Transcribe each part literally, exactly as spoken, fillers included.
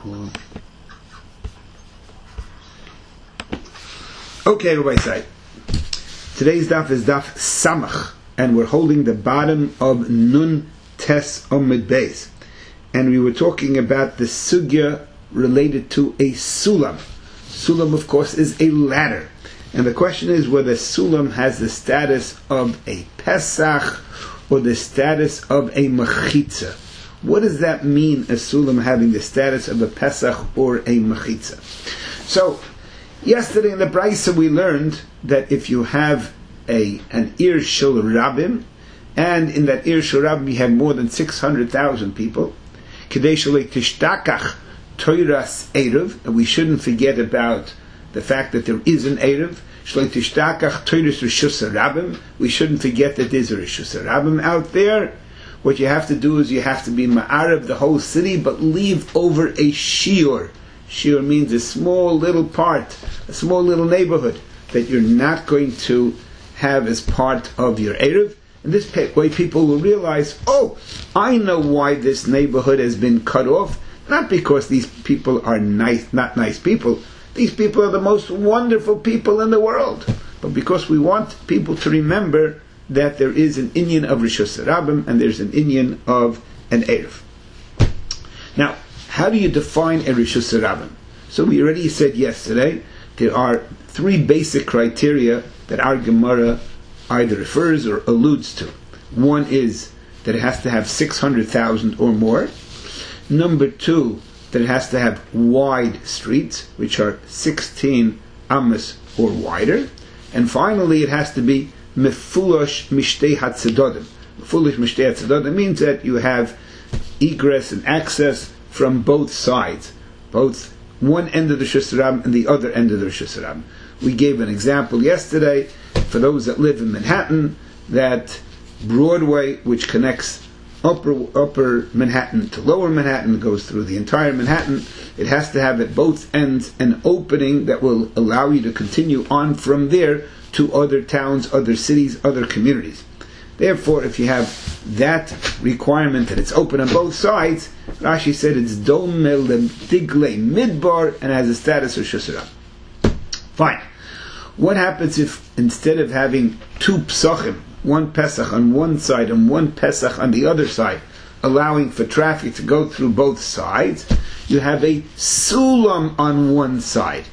Okay, everybody say. Today's daf is daf Samach, and we're holding the bottom of Nun Tes Omid Beis. And we were talking about the sugya related to a sulam. Sulam, of course, is a ladder. And the question is whether sulam has the status of a Pesach or the status of a Mechitza. What does that mean, a sulam having the status of a Pesach or a Mechitza? So, yesterday in the Brisa we learned that if you have a an Ir Shel Rabim, and in that Ir Shel Rabim you have more than six hundred thousand people, Kedei Shalei Tishtakach Toiras Erev, and we shouldn't forget about the fact that there is an Erev, Shalei Tishtakach Toiras Rishus Rabim, we shouldn't forget that there's a Rishus Rabim out there. What you have to do is you have to be Ma'arav the whole city, but leave over a Shiur. Shiur means a small little part, a small little neighborhood that you're not going to have as part of your Erev. And this way people will realize, oh, I know why this neighborhood has been cut off. Not because these people are nice, not nice people. These people are the most wonderful people in the world. But because we want people to remember that there is an inyan of Rishus Rabim and there's an inyan of an Erev. Now, how do you define a Rishus Rabim? So we already said yesterday, there are three basic criteria that our Gemara either refers or alludes to. One is that it has to have six hundred thousand or more. Number two, that it has to have wide streets, which are sixteen amas or wider. And finally, it has to be mefulosh mishtei hatzedodim. Mefulosh mishtei hatzedodim means that you have egress and access from both sides, both one end of the Rishus Rabim and the other end of the Rishus Rabim. We gave an example yesterday for those that live in Manhattan, that Broadway, which connects upper upper Manhattan to lower Manhattan, goes through the entire Manhattan. It has to have at both ends an opening that will allow you to continue on from there to other towns, other cities, other communities. Therefore, if you have that requirement that it's open on both sides, Rashi said it's domel digle midbar and has a status of Rishus Rabim. Fine. What happens if instead of having two psachim, one Pesach on one side and one Pesach on the other side, allowing for traffic to go through both sides, you have a sulam on one side?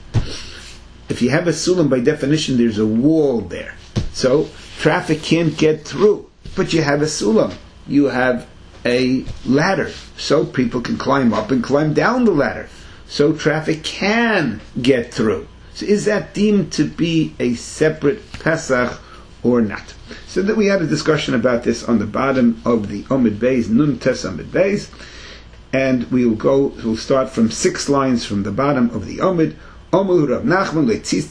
If you have a sulam, by definition, there's a wall there. So, traffic can't get through. But you have a sulam. You have a ladder. So people can climb up and climb down the ladder. So traffic can get through. So is that deemed to be a separate Pesach or not? So that we had a discussion about this on the bottom of the Omid Beis, Nun Tes Omid Beis. And we will go, we'll start from six lines from the bottom of the Omid. Omul Rav Nachman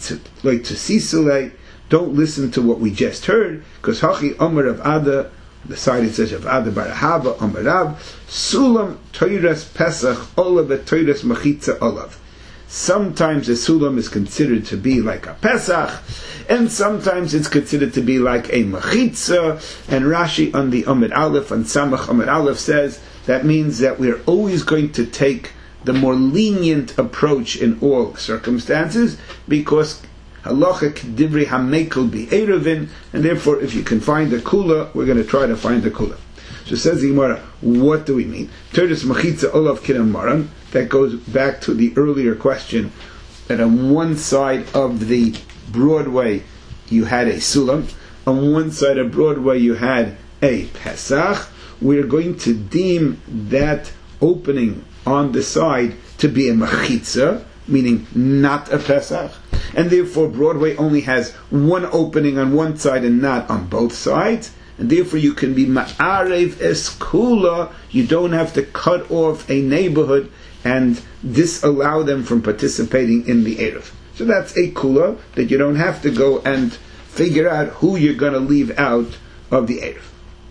le'tzisule. Don't listen to what we just heard, because Hachi Omer of Ada, the side it says of Ada Barahava Omer Rav, Sulam Toiras Pesach Olav Toiras Mechitza Olav. Sometimes a sulam is considered to be like a Pesach, and sometimes it's considered to be like a Mechitza. And Rashi on the Omid Aleph, on Samach Omid Aleph, says that means that we're always going to take the more lenient approach in all circumstances, because halacha k'divrei hamekel bi erevin, and therefore if you can find the kula, we're going to try to find the kula. So says the Gemara, what do we mean? Toiras mechitza olav kinam maran. That goes back to the earlier question, that on one side of the Broadway you had a sulam, on one side of Broadway you had a Pesach. We're going to deem that opening on the side to be a mechitza, meaning not a Pesach, and therefore Broadway only has one opening on one side and not on both sides, and therefore you can be ma'arev eskula. You don't have to cut off a neighborhood and disallow them from participating in the Erev. So that's a kula, that you don't have to go and figure out who you're going to leave out of the Erev.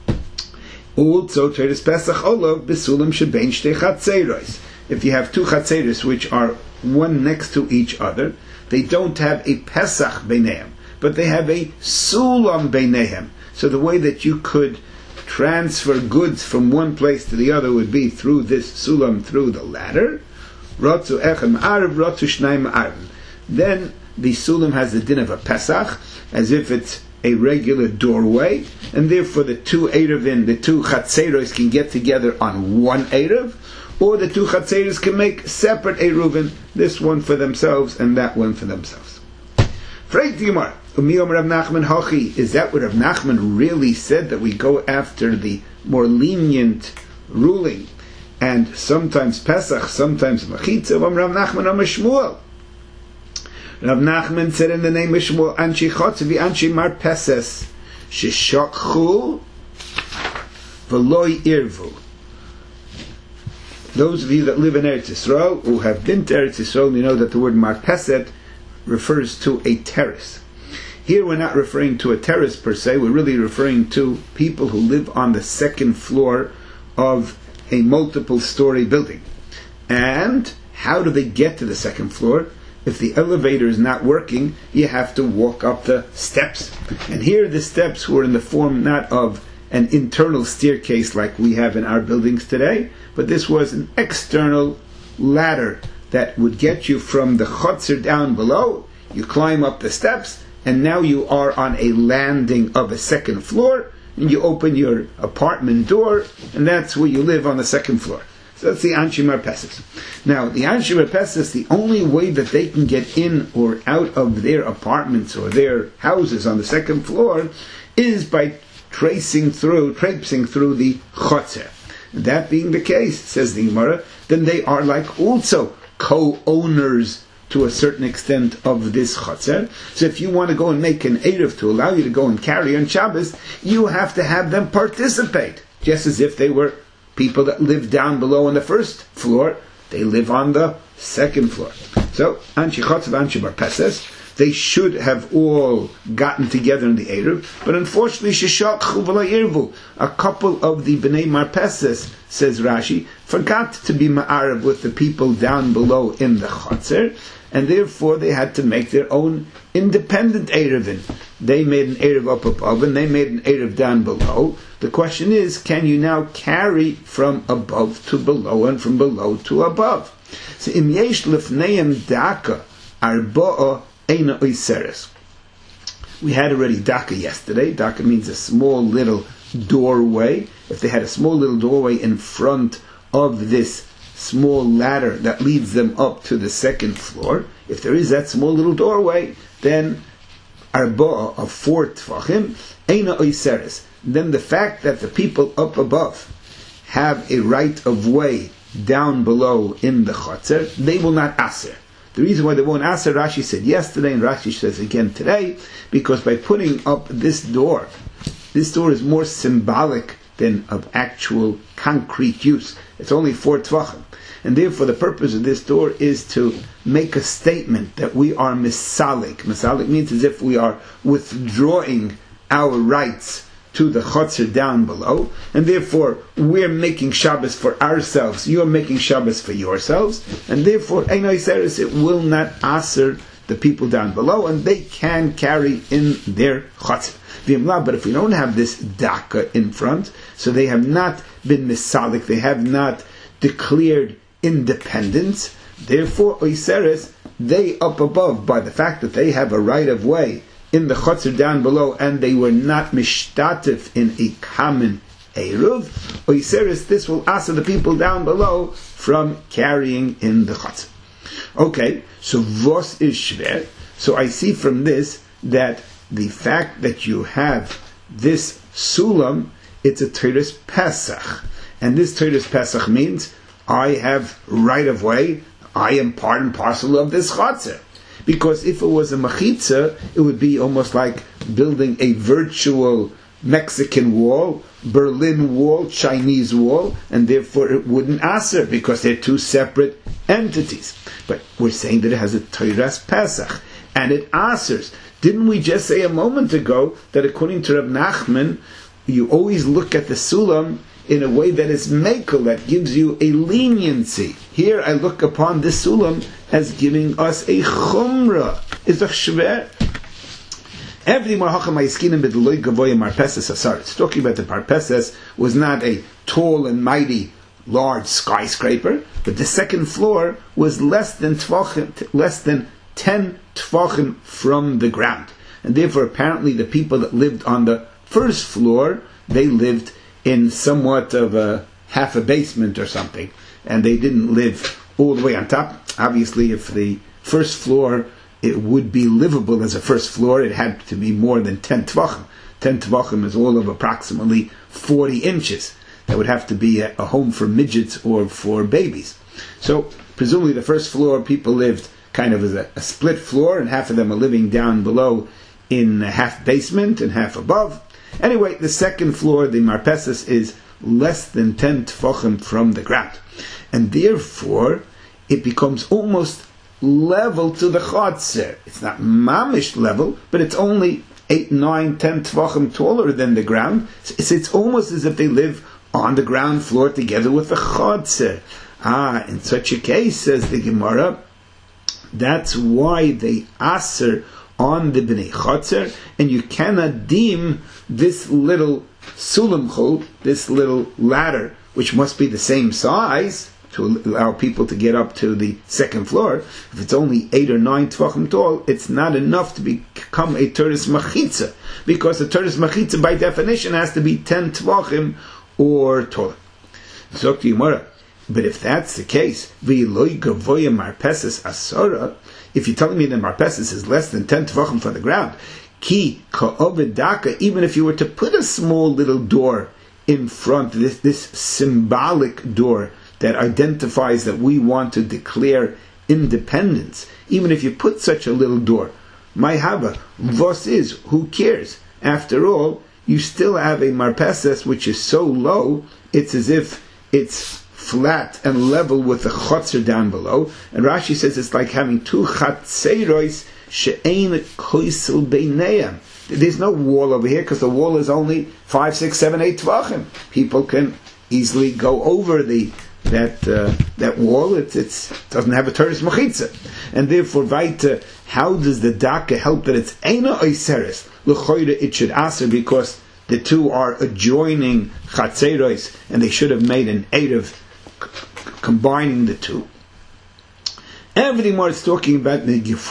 Also, Toiras Pesach Olav b'sulam shebein shtei chatzeros. If you have two chatzeros which are one next to each other, they don't have a Pesach beinehem, but they have a sulam beinehem. So the way that you could transfer goods from one place to the other would be through this sulam, through the ladder. Rotzu echad ma'arav, rotzu shnai ma'arav. Then the sulam has the din of a Pesach, as if it's a regular doorway, and therefore the two Erevin, the two Chatzeros can get together on one Erev, or the two Chatzeros can make separate Eruvin, this one for themselves and that one for themselves. Freit Gemara, Umiyom Rav Nachman Hachi, is that what Rav Nachman really said, that we go after the more lenient ruling, and sometimes Pesach, sometimes Machitza, Rav Nachman Amar Shmuel. Rav Nachman said in the name of Shmuel, Anshi Chotzevi, Anshi Marpeses, Shishokchu, V'loi Irvu. Those of you that live in Eretz Yisrael, who have been to Eretz Yisrael, you know that the word Marpeset refers to a terrace. Here we're not referring to a terrace per se, we're really referring to people who live on the second floor of a multiple story building. And how do they get to the second floor? If the elevator is not working, you have to walk up the steps. And here the steps were in the form not of an internal staircase like we have in our buildings today, but this was an external ladder that would get you from the chotzer down below. You climb up the steps, and now you are on a landing of a second floor, and you open your apartment door, and that's where you live on the second floor. So that's the Anshi Marpeses. Now, the Anshi Marpeses, the only way that they can get in or out of their apartments or their houses on the second floor is by tracing through, traipsing through the chotzer. That being the case, says the Gemara, then they are like also co-owners to a certain extent of this chotzer. So if you want to go and make an Erev to allow you to go and carry on Shabbos, you have to have them participate, just as if they were people that live down below on the first floor. They live on the second floor. So, Anshi Chotzev, Anshi Marpeses, they should have all gotten together in the Erev, but unfortunately, Shishakchu v'lo Irvu, a couple of the Bnei Marpeses, says Rashi, forgot to be Ma'arav with the people down below in the Chotzer, and therefore they had to make their own independent Erevin. They made an Erev up above, and they made an Erev down below. The question is, can you now carry from above to below, and from below to above? So, Im yesh lefneim daka arba'a eina oiseres. We had already daka yesterday. Daka means a small little doorway. If they had a small little doorway in front of this small ladder that leads them up to the second floor, if there is that small little doorway, then arba'a, of four tvachim, eina oiseres. Then the fact that the people up above have a right of way down below in the chotzer, they will not aser. The reason why they won't aser, Rashi said yesterday, and Rashi says again today, because by putting up this door, this door is more symbolic than of actual concrete use. It's only four tvachim. And therefore the purpose of this door is to make a statement that we are misalik. Misalik means as if we are withdrawing our rights to the chotzer down below, and therefore we're making Shabbos for ourselves, you're making Shabbos for yourselves, and therefore Eino Iseres, it will not aser the people down below, and they can carry in their chotzer. But if we don't have this daka in front, so they have not been misalik, they have not declared independence, therefore Iseres, they up above, by the fact that they have a right of way in the chotzer down below, and they were not mishtatif in a common eruv, oiseres, this will ask the people down below from carrying in the chotzer. Okay, so vos is shver. So I see from this that the fact that you have this sulam, it's a Teres Pesach, and this Teres Pesach means I have right of way, I am part and parcel of this chotzer. Because if it was a machitza, it would be almost like building a virtual Mexican wall, Berlin wall, Chinese wall, and therefore it wouldn't aser, because they're two separate entities. But we're saying that it has a Teres Pesach, and it asers. Didn't we just say a moment ago that according to Rav Nachman, you always look at the sulam in a way that is mekel, that gives you a leniency? Here I look upon this sulam as giving us a chumrah. Is a shver? Every marhacham ha'yiskinim b'deloy gavoya marpeses asaris. Talking about the marpeses was not a tall and mighty large skyscraper, but the second floor was less than tvachim, less than ten tvachim from the ground. And therefore, apparently, the people that lived on the first floor, they lived in somewhat of a half a basement or something, and they didn't live all the way on top. Obviously, if the first floor, it would be livable as a first floor, it had to be more than ten tvachim. ten tvachim is all of approximately forty inches. That would have to be a, a home for midgets or for babies. So, presumably the first floor, people lived kind of as a, a split floor, and half of them are living down below in a half basement and half above. Anyway, the second floor, the marpeses, is less than ten tefachim from the ground. And therefore, it becomes almost level to the chotzer. It's not mamish level, but it's only eight, nine, ten tefachim taller than the ground. It's, it's almost as if they live on the ground floor together with the chotzer. Ah, in such a case, says the Gemara, that's why they aser on the bnei chotzer, and you cannot deem this little sulamchul, this little ladder, which must be the same size to allow people to get up to the second floor. If it's only eight or nine tvachim tall, it's not enough to become a teres machitza, because a teres machitza by definition has to be ten tvachim or taller. So to Gemara, but if that's the case, v'iloi gavoya marpeses asara, if you're telling me that marpeses is less than ten tvachim from the ground, ki ka'oved daka, even if you were to put a small little door in front, this this symbolic door that identifies that we want to declare independence, even if you put such a little door, my hava, vos is, who cares? After all, you still have a marpeses which is so low, it's as if it's flat and level with the chotzer down below. And Rashi says it's like having two chatzerois she'ein koisel beineim. There's no wall over here because the wall is only five, six, seven, eight tvachim. People can easily go over the that uh, that wall. It it's, doesn't have a teres machitza, and therefore, vaita, how does the daka help that it's eina oiseres? L'choyre it should aser because the two are adjoining chatzerois, and they should have made an erev combining the two. Everything more is talking about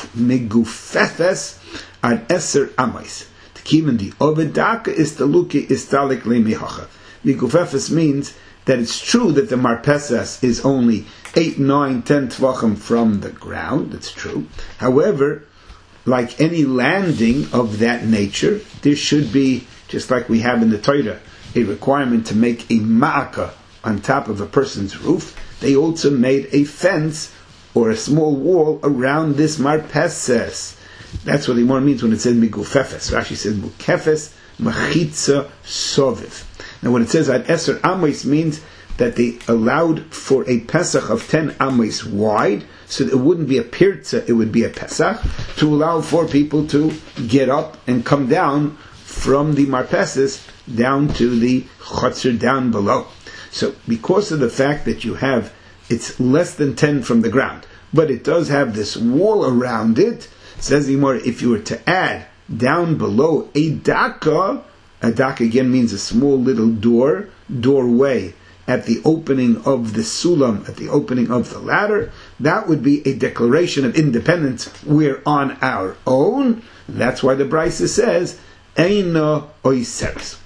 megufefes ad eser amais. To keep in the ovedaka is the luki istalik le mihacha. Megufefes means that it's true that the marpeses is only eight, nine, ten tvachim from the ground. That's true. However, like any landing of that nature, there should be, just like we have in the Torah, a requirement to make a ma'aka on top of a person's roof. They also made a fence or a small wall around this marpeses. That's what the Gemara means when it says migufefes. Rashi says mukefes machitza soviv. Now when it says at eser amos means that they allowed for a pesach of ten amos wide, so that it wouldn't be a pirza, it would be a pesach, to allow for people to get up and come down from the marpeses down to the chotzer down below. So because of the fact that you have, it's less than ten from the ground, but it does have this wall around it, says the Gemara, if you were to add down below a daka, a daka again means a small little door, doorway, at the opening of the sulam, at the opening of the ladder, that would be a declaration of independence. We're on our own. That's why the Brisa says, Eina oiseres.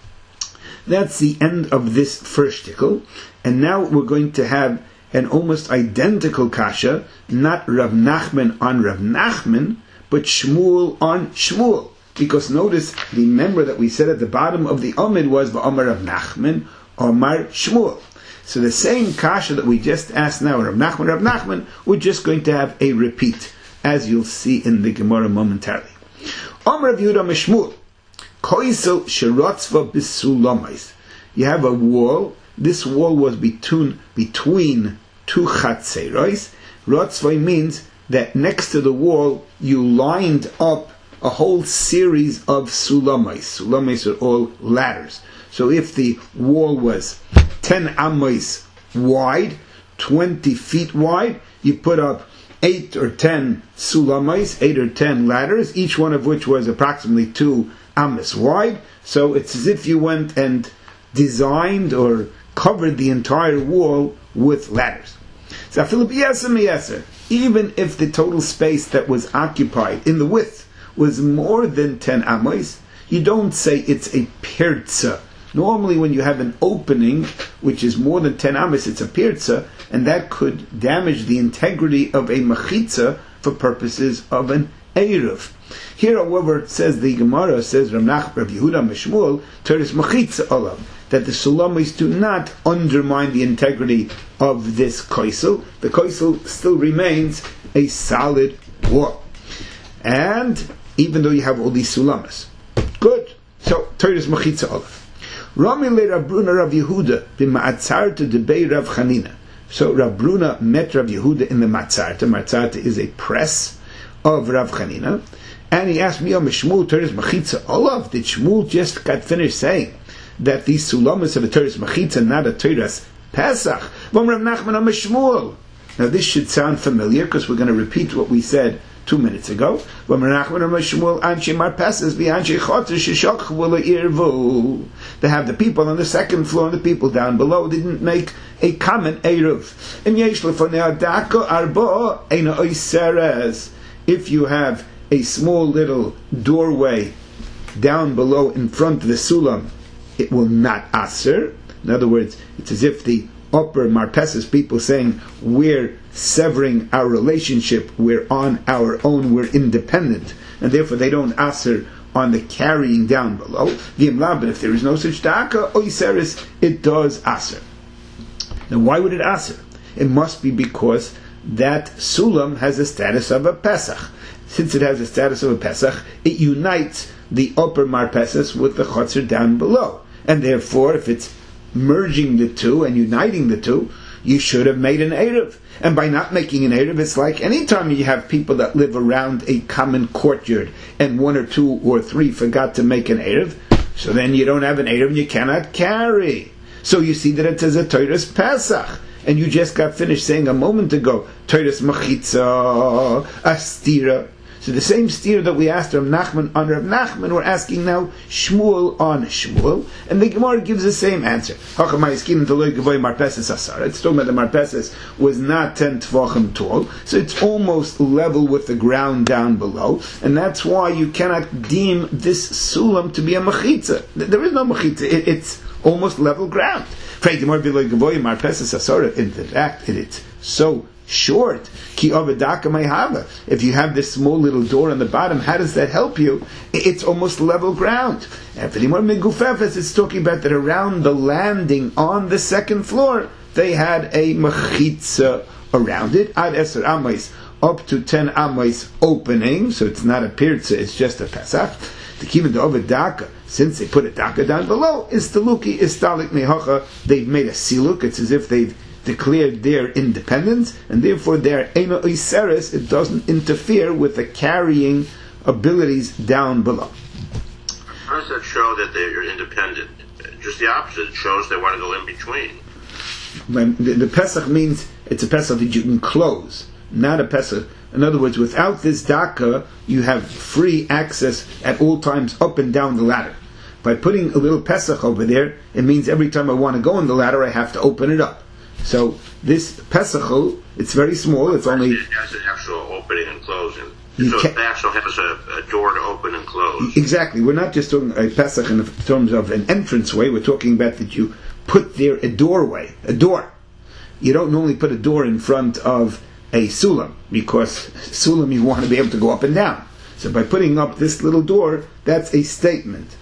That's the end of this first shtickle. And now we're going to have an almost identical kasha, not Rav Nachman on Rav Nachman, but Shmuel on Shmuel. Because notice, remember that we said at the bottom of the Amid was Ba'amar Rav Nachman, Omar Shmuel. So the same kasha that we just asked now, Rav Nachman, Rav Nachman, we're just going to have a repeat, as you'll see in the Gemara momentarily. Omar Rav Yehuda Mishmuel, Koisel Sherotzva Bisulamais. You have a wall. This wall was between between two chatzeros. Rotzvai means that next to the wall you lined up a whole series of sulamais. Sulamais are all ladders. So if the wall was ten amos wide, twenty feet wide, you put up eight or ten sulamais, eight or ten ladders, each one of which was approximately two amos wide. So it's as if you went and designed or covered the entire wall with ladders. So even if the total space that was occupied in the width was more than ten amos, you don't say it's a pirza. Normally when you have an opening which is more than ten amos, it's a pirza, and that could damage the integrity of a mechitza for purposes of an eruv. Here, however, it says the Gemara says Rav Nach Rav Yehuda Meshmuel Teres mechitza olav, that the sulamis do not undermine the integrity of this koisel. The koisel still remains a solid wall, and even though you have all these sulamis, good. So Teres mechitza olav. Rami le Rav Bruna Rav Yehuda b'ma'atzarta debei Rav Chanina. So Rav Bruna met Rav Yehuda in the matzarta. Matzarta is a press of Rav Chanina, and he asked me, Shmuel Teres mechitza olav. Did Shmuel just got finished saying that these sulamas of a Teres mechitza, not a Teres Pesach? Vom Rav Nachman am Shmuel. Now this should sound familiar because we're going to repeat what we said two minutes ago. Vom Rav Nachman am Shmuel anshe marpesas v'anshe chotzer sheshokchu le'irvu. They have the people on the second floor and the people down below. They didn't make a common eruv. Im yesh lefonei adako arba eina oiseres. If you have a small little doorway down below in front of the sulam, it will not aser. In other words, it's as if the upper marpesas people saying, we're severing our relationship, we're on our own, we're independent, and therefore they don't aser on the carrying down below. But if there is no such daka, oiseris, it does aser. Now why would it aser? It must be because that sulam has a status of a Pesach. Since it has a status of a Pesach, it unites the upper marpesas with the chotzer down below. And therefore, if it's merging the two and uniting the two, you should have made an eruv. And by not making an eruv, it's like any time you have people that live around a common courtyard and one or two or three forgot to make an eruv, so then you don't have an eruv and you cannot carry. So you see that it says a Teres Pesach. And you just got finished saying a moment ago, Teres mechitza, astira. So the same steer that we asked Rav Nachman on Rav Nachman, we're asking now Shmuel on Shmuel, and the Gemara gives the same answer. It's talking about the marpeses was not ten tvachim tall, so it's almost level with the ground down below, and that's why you cannot deem this sulam to be a mechitza. There is no mechitza; it, it's almost level ground. In fact, it's so short. If you have this small little door on the bottom, how does that help you? It's almost level ground. And for the more megufefes, it's talking about that around the landing on the second floor, they had a mechitza around it. Ad eser amais, up to ten amais opening, so it's not a pirza, it's just a pesach. To keep it over daka, since they put a daka down below, istaluki istalik mehacha, they've made a siluk. It's as if they've declared their independence, and therefore their eino iseres, it doesn't interfere with the carrying abilities down below. How does that show that they're independent? Just the opposite. It shows they want to go in between. When the, the Pesach means it's a Pesach that you can close, not a Pesach. In other words, without this daka, you have free access at all times up and down the ladder. By putting a little Pesach over there, it means every time I want to go on the ladder, I have to open it up. So this Pesach, it's very small. It's only it has an actual opening and closing. So it actually has a, a door to open and close. Exactly. We're not just talking a Pesach in terms of an entranceway. We're talking about that you put there a doorway, a door. You don't normally put a door in front of a sulam, because sulam you want to be able to go up and down. So by putting up this little door, that's a statement.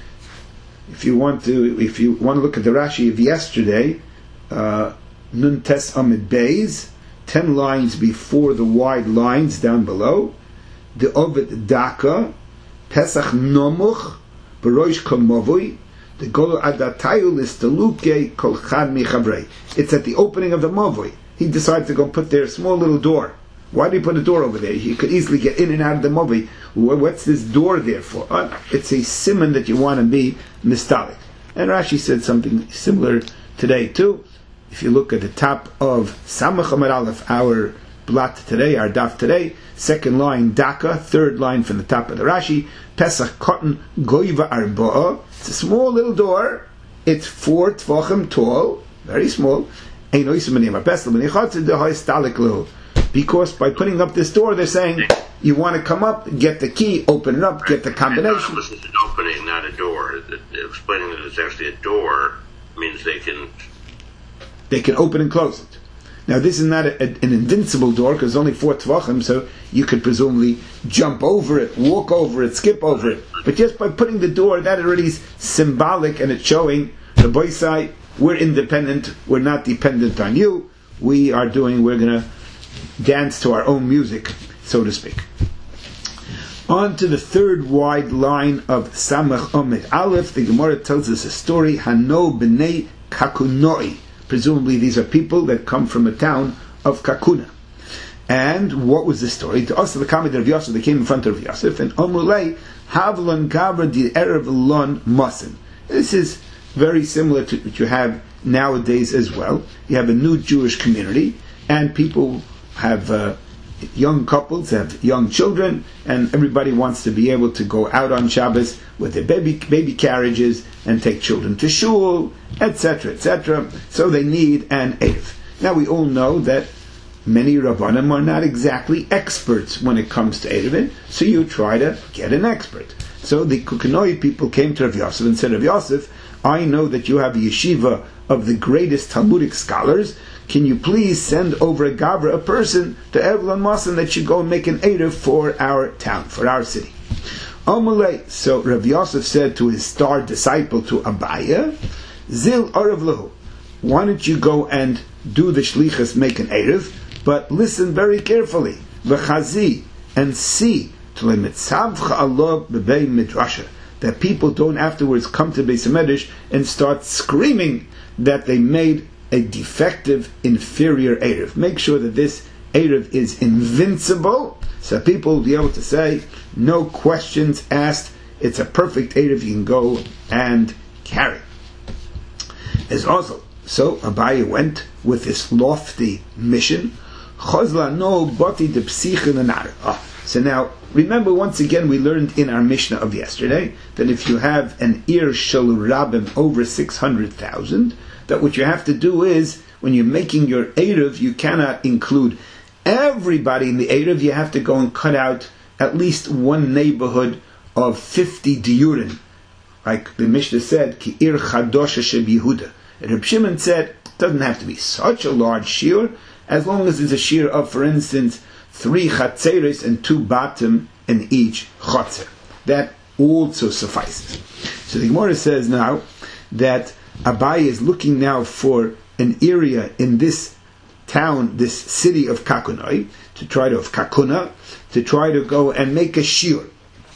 If you want to, if you want to look at the Rashi of yesterday, uh, Nun Tes Amid Beis, ten lines before the wide lines down below, the Ovid Daka, Pesach Nomuch, Barosh Komavui, the Golo Adatayul is Teluke Kolchad Michavrei. It's at the opening of the Mavui. He decided to go put their small little door. Why do you put a door over there? He could easily get in and out of the Mavui. What's this door there for? Uh, it's a simon that you want to be mistalik. And Rashi said something similar today too. If you look at the top of Samach Amar Aleph, our blot today, our daf today, second line Daka, third line from the top of the Rashi, Pesach Cotton Goiva Arba'a. It's a small little door. It's four tvachim tall, very small. Because by putting up this door, they're saying, you want to come up, get the key, open it up, get the combination. It's an opening, not a door. Explaining that it's actually a door means they can... They can open and close it. Now, this is not a, a, an invincible door, because it's only four tvachim, so you could presumably jump over it, walk over it, skip over it. But just by putting the door, that already is symbolic, and it's showing, the boy side, we're independent, we're not dependent on you, we are doing, we're going to dance to our own music, so to speak. On to the third wide line of Samach Omid Aleph, the Gemara tells us a story, Hano b'nei Kakunoi. Presumably these are people that come from a town of Kakuna. And what was the story? To us, the Kamid of Yosef, they came in front of Yosef, and Omulei Havlon Gavra di Erev Lon Masin. This is very similar to what you have nowadays as well. You have a new Jewish community, and people have uh, young couples, have young children, and everybody wants to be able to go out on Shabbos with their baby baby carriages and take children to shul, et cetera, et cetera. So they need an Erev. Now we all know that many Rabbanim are not exactly experts when it comes to Erevin, so you try to get an expert. So the Kukanoi people came to Rav Yosef and said, Rav Yosef, I know that you have a yeshiva of the greatest Talmudic scholars. Can you please send over a gavra, a person, to Evlon Masan that should go and make an Erev for our town, for our city? Amalei. So Rav Yosef said to his star disciple, to Abaya, Zil Arav Lahu, why don't you go and do the shlichus, make an Erev, but listen very carefully, v'chazi, and see, that people don't afterwards come to Beis HaMedrash and start screaming that they made a defective, inferior Erev. Make sure that this Erev is invincible, so people will be able to say, no questions asked, it's a perfect Erev, you can go and carry. As also, so Abaye went with this lofty mission. Chozla no bati de psiche. So now, remember once again we learned in our Mishnah of yesterday that if you have an Ir Shel Rabim over six hundred thousand, that what you have to do is, when you're making your Erev, you cannot include everybody in the Erev, you have to go and cut out at least one neighborhood of fifty diurim. Like the Mishnah said, Ki Ir Chadosha Sheb Yehuda. And Reb Shimon said, it doesn't have to be such a large shiur, as long as it's a shiur of, for instance, three chatzeres and two batim in each chatzer. That also suffices. So the Gemara says now that Abaye is looking now for an area in this town, this city of Kakunai, to try to, of Kakuna, to try to go and make a shiur.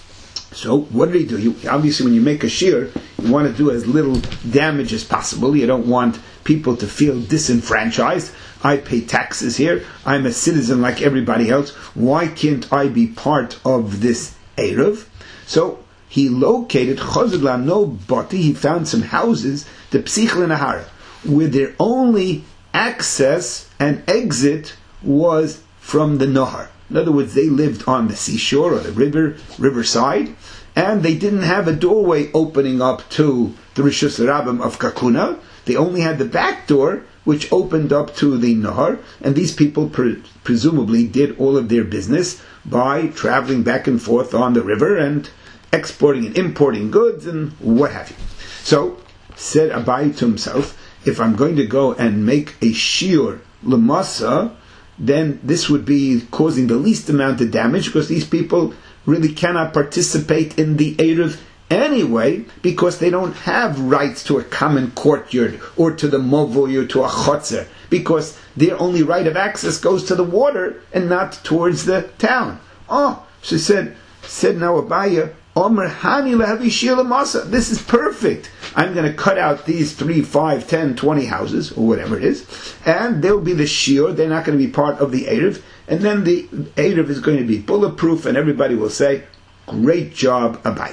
So what did he do? You, obviously when you make a shiur, you want to do as little damage as possible. You don't want people to feel disenfranchised. I pay taxes here. I'm a citizen like everybody else. Why can't I be part of this Erev? So he located Chozed no Bati. He found some houses, the Psichel Nahara, where their only access and exit was from the Nahar. In other words, they lived on the seashore or the river, riverside, and they didn't have a doorway opening up to the Rishus Rabbim of Kakuna. They only had the back door, which opened up to the Nahar, and these people pre- presumably did all of their business by traveling back and forth on the river and exporting and importing goods and what have you. So, said Abaye to himself, if I'm going to go and make a shiur lemasa, then this would be causing the least amount of damage, because these people really cannot participate in the Erev anyway, because they don't have rights to a common courtyard or to the movoy or to a chotzer, because their only right of access goes to the water and not towards the town. Oh, she said, said now Abaye, Omer Hani lehavi shiur lemasa. This is perfect. I'm going to cut out these three, five, ten, twenty houses, or whatever it is, and they'll be the shiur. They're not going to be part of the Erev, and then the Erev is going to be bulletproof, and everybody will say, great job, Abaye.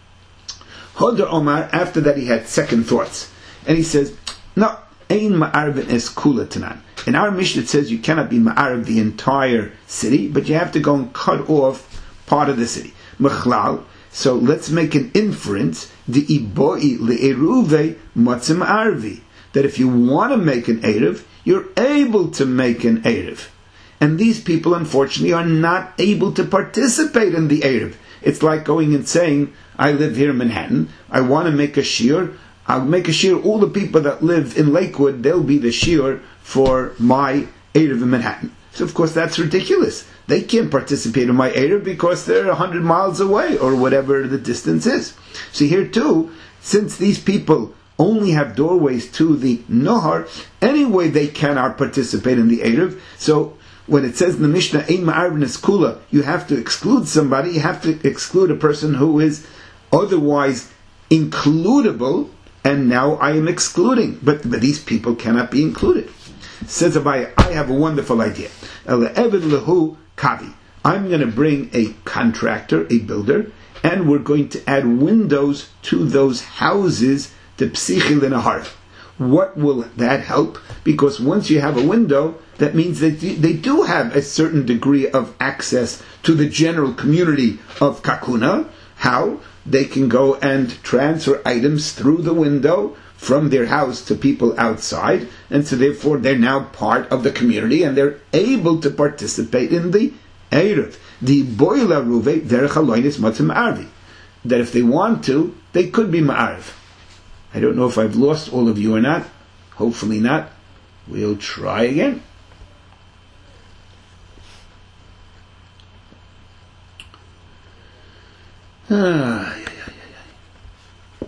Hodar Omar, after that he had second thoughts, and he says, no, ein ma'arvin es kula tanan. In our Mishnah it says you cannot be ma'arv the entire city, but you have to go and cut off part of the city. Mechlal. So let's make an inference. The iboi le'eruve matzim arvi. that if you want to make an Erev, you're able to make an Erev. And these people, unfortunately, are not able to participate in the Erev. It's like going and saying, I live here in Manhattan, I want to make a shiur, I'll make a shiur, all the people that live in Lakewood, they'll be the shiur for my Erev in Manhattan. So of course that's ridiculous. They can't participate in my Erev because they're a hundred miles away, or whatever the distance is. So here too, since these people only have doorways to the Nohar, anyway they cannot participate in the Erev. So when it says in the Mishnah, Ein Ma'arv Neskula, you have to exclude somebody, you have to exclude a person who is otherwise includable, and now I am excluding. But, but these people cannot be included. Says Abaye, I have a wonderful idea. Ele'evid lehu kavi. I'm going to bring a contractor, a builder, and we're going to add windows to those houses, the psichil in a heart. What will that help? Because once you have a window, that means that they do have a certain degree of access to the general community of Kakuna. How? They can go and transfer items through the window from their house to people outside, and so therefore they're now part of the community and they're able to participate in the Erev. The boila ruve derech haloinis matzim arvi. That if they want to, they could be ma'arv. I don't know if I've lost all of you or not. Hopefully not. We'll try again. Ah, yeah, yeah, yeah, yeah.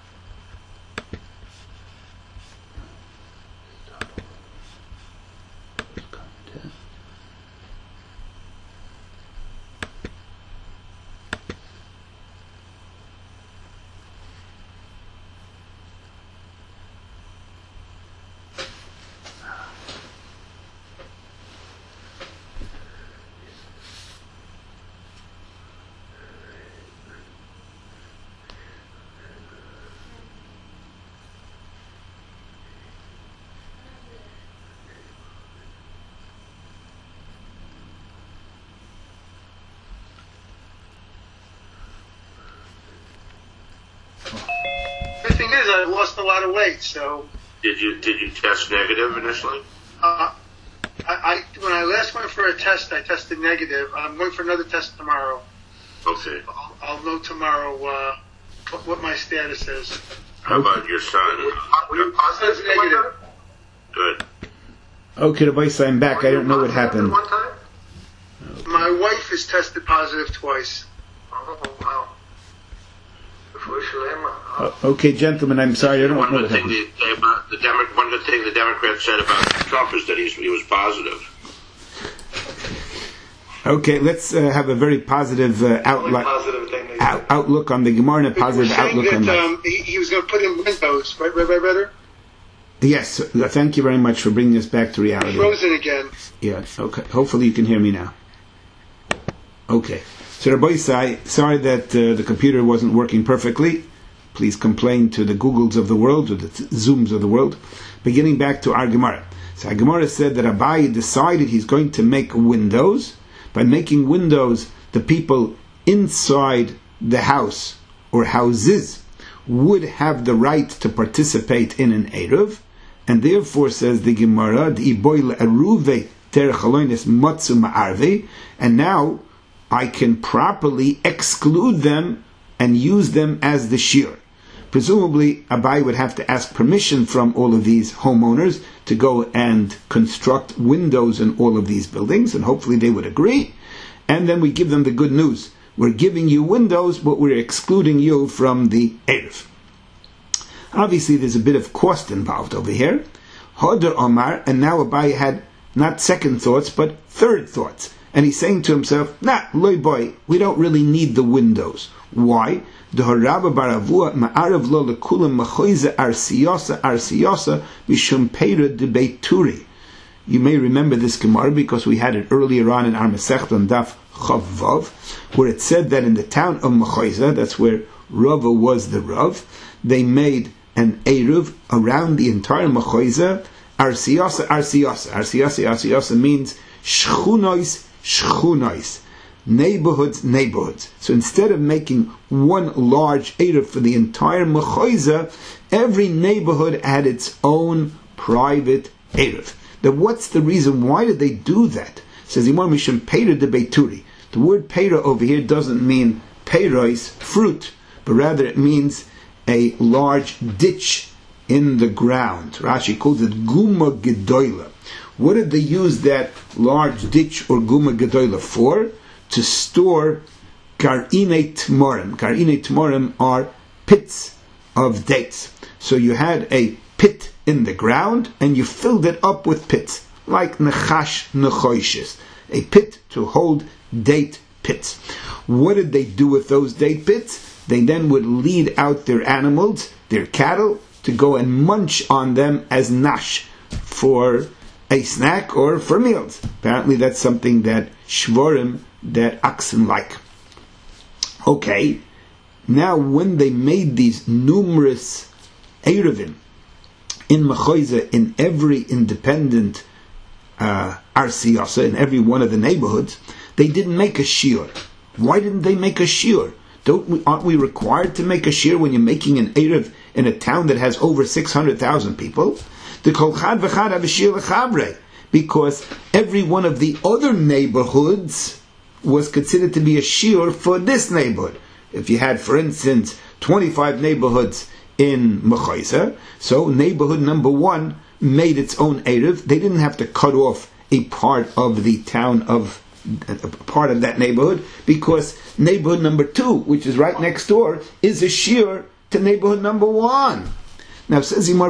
The thing is, I lost a lot of weight, so... Did you did you test negative initially? Uh, I, I when I last went for a test, I tested negative. I'm going for another test tomorrow. Okay. I'll, I'll know tomorrow uh, what, what my status is. How about your son? Were you positive? Negative. Good. Okay, the voice, I'm back. I don't know what happened. One time? Okay. My wife is tested positive twice. Oh, wow. Uh, okay, gentlemen, I'm sorry, I don't one know good what thing happened. the, about the Demo- one good thing the Democrats said about Trump is that he's, he was positive. Okay, let's uh, have a very positive uh, outlook, out, outlook on the Gemara and a positive outlook on that. life. Um, he, he was going to put in windows, right, right, right, brother? Yes, uh, thank you very much for bringing us back to reality. Frozen again. Yeah, okay. Hopefully you can hear me now. Okay. So Rabbi Isai, sorry that uh, the computer wasn't working perfectly. Please complain to the Googles of the world, or the Zooms of the world. Beginning back to our Gemara. So our Gemara said that Abaye decided he's going to make windows. By making windows, the people inside the house, or houses, would have the right to participate in an Erev. And therefore, says the Gemara, and now I can properly exclude them and use them as the shiur. Presumably, Abaye would have to ask permission from all of these homeowners to go and construct windows in all of these buildings, and hopefully they would agree. And then we give them the good news. We're giving you windows, but we're excluding you from the Erev. Obviously, there's a bit of cost involved over here. Hodar Omar, and now Abaye had not second thoughts, but third thoughts. And he's saying to himself, nah, loy boy, we don't really need the windows. Why? The Horabah Baravua ma'arav lo lekulam machoize arsiyasa arsiyasa mishum peira de beituri. You may remember this Gemara because we had it earlier on in our Masechta on Daf Chavav, where it said that in the town of Machoiza, that's where Rava was the Rav, they made an Eruv around the entire Machoiza. Arsiyasa arsiyasa arsiyasa arsiyasa means shchunois shchunois. neighborhoods, neighborhoods. So instead of making one large Erev for the entire Mechoiza, every neighborhood had its own private Erev. Now what's the reason? Why did they do that? Says Imam Mishum Peira de Beituri. The word Peira over here doesn't mean Peiros, fruit, but rather it means a large ditch in the ground. Rashi calls it Guma Gedoyla. What did they use that large ditch or Guma Gedoyla for? To store Kar'inei Tmorim. Kar'inei Tmorim are pits of dates. So you had a pit in the ground and you filled it up with pits, like Nechash Nechoishes, a pit to hold date pits. What did they do with those date pits? They then would lead out their animals, their cattle, to go and munch on them as nash for a snack or for meals. Apparently that's something that shvorim, that oxen like. Okay, now when they made these numerous Erevim in Mechoiza, in every independent uh, Arsiyasa, in every one of the neighborhoods, they didn't make a shiur. Why didn't they make a shiur? Don't we, aren't we required to make a shiur when you're making an Erev in a town that has over six hundred thousand people? The Kol Chad V'Chad have a shiur l'chavrei, because every one of the other neighborhoods was considered to be a shiur for this neighborhood. If you had, for instance, twenty-five neighborhoods in Mechoiza, so neighborhood number one made its own Erev. They didn't have to cut off a part of the town of a part of that neighborhood, because neighborhood number two, which is right next door, is a shiur to neighborhood number one. Now says Imar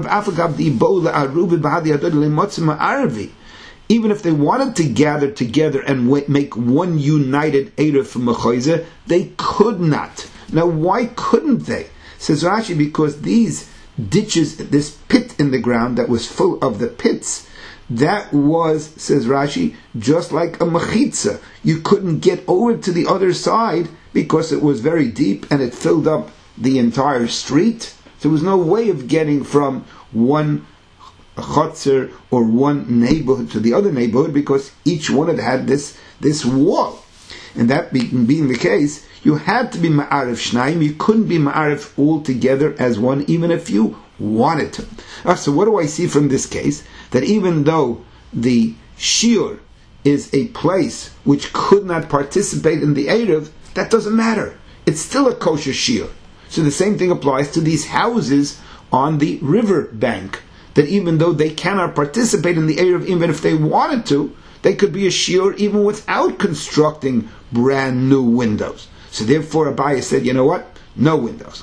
even if they wanted to gather together and make one united Erev from Mechoiza, they could not. Now why couldn't they? Says Rashi, because these ditches, this pit in the ground that was full of the pits, that was, says Rashi, just like a mechitza. You couldn't get over to the other side because it was very deep and it filled up the entire street. There was no way of getting from one chotzer or one neighborhood to the other neighborhood, because each one had had this, this wall. And that being, being the case, you had to be ma'arif shnaim. You couldn't be ma'arif all together as one, even if you wanted to. Ah, so what do I see from this case? That even though the shiur is a place which could not participate in the Erev, that doesn't matter. It's still a kosher shiur. So the same thing applies to these houses on the river bank, that even though they cannot participate in the Erev, even if they wanted to, they could be a shiur even without constructing brand new windows. So therefore Abaye said, you know what? No windows.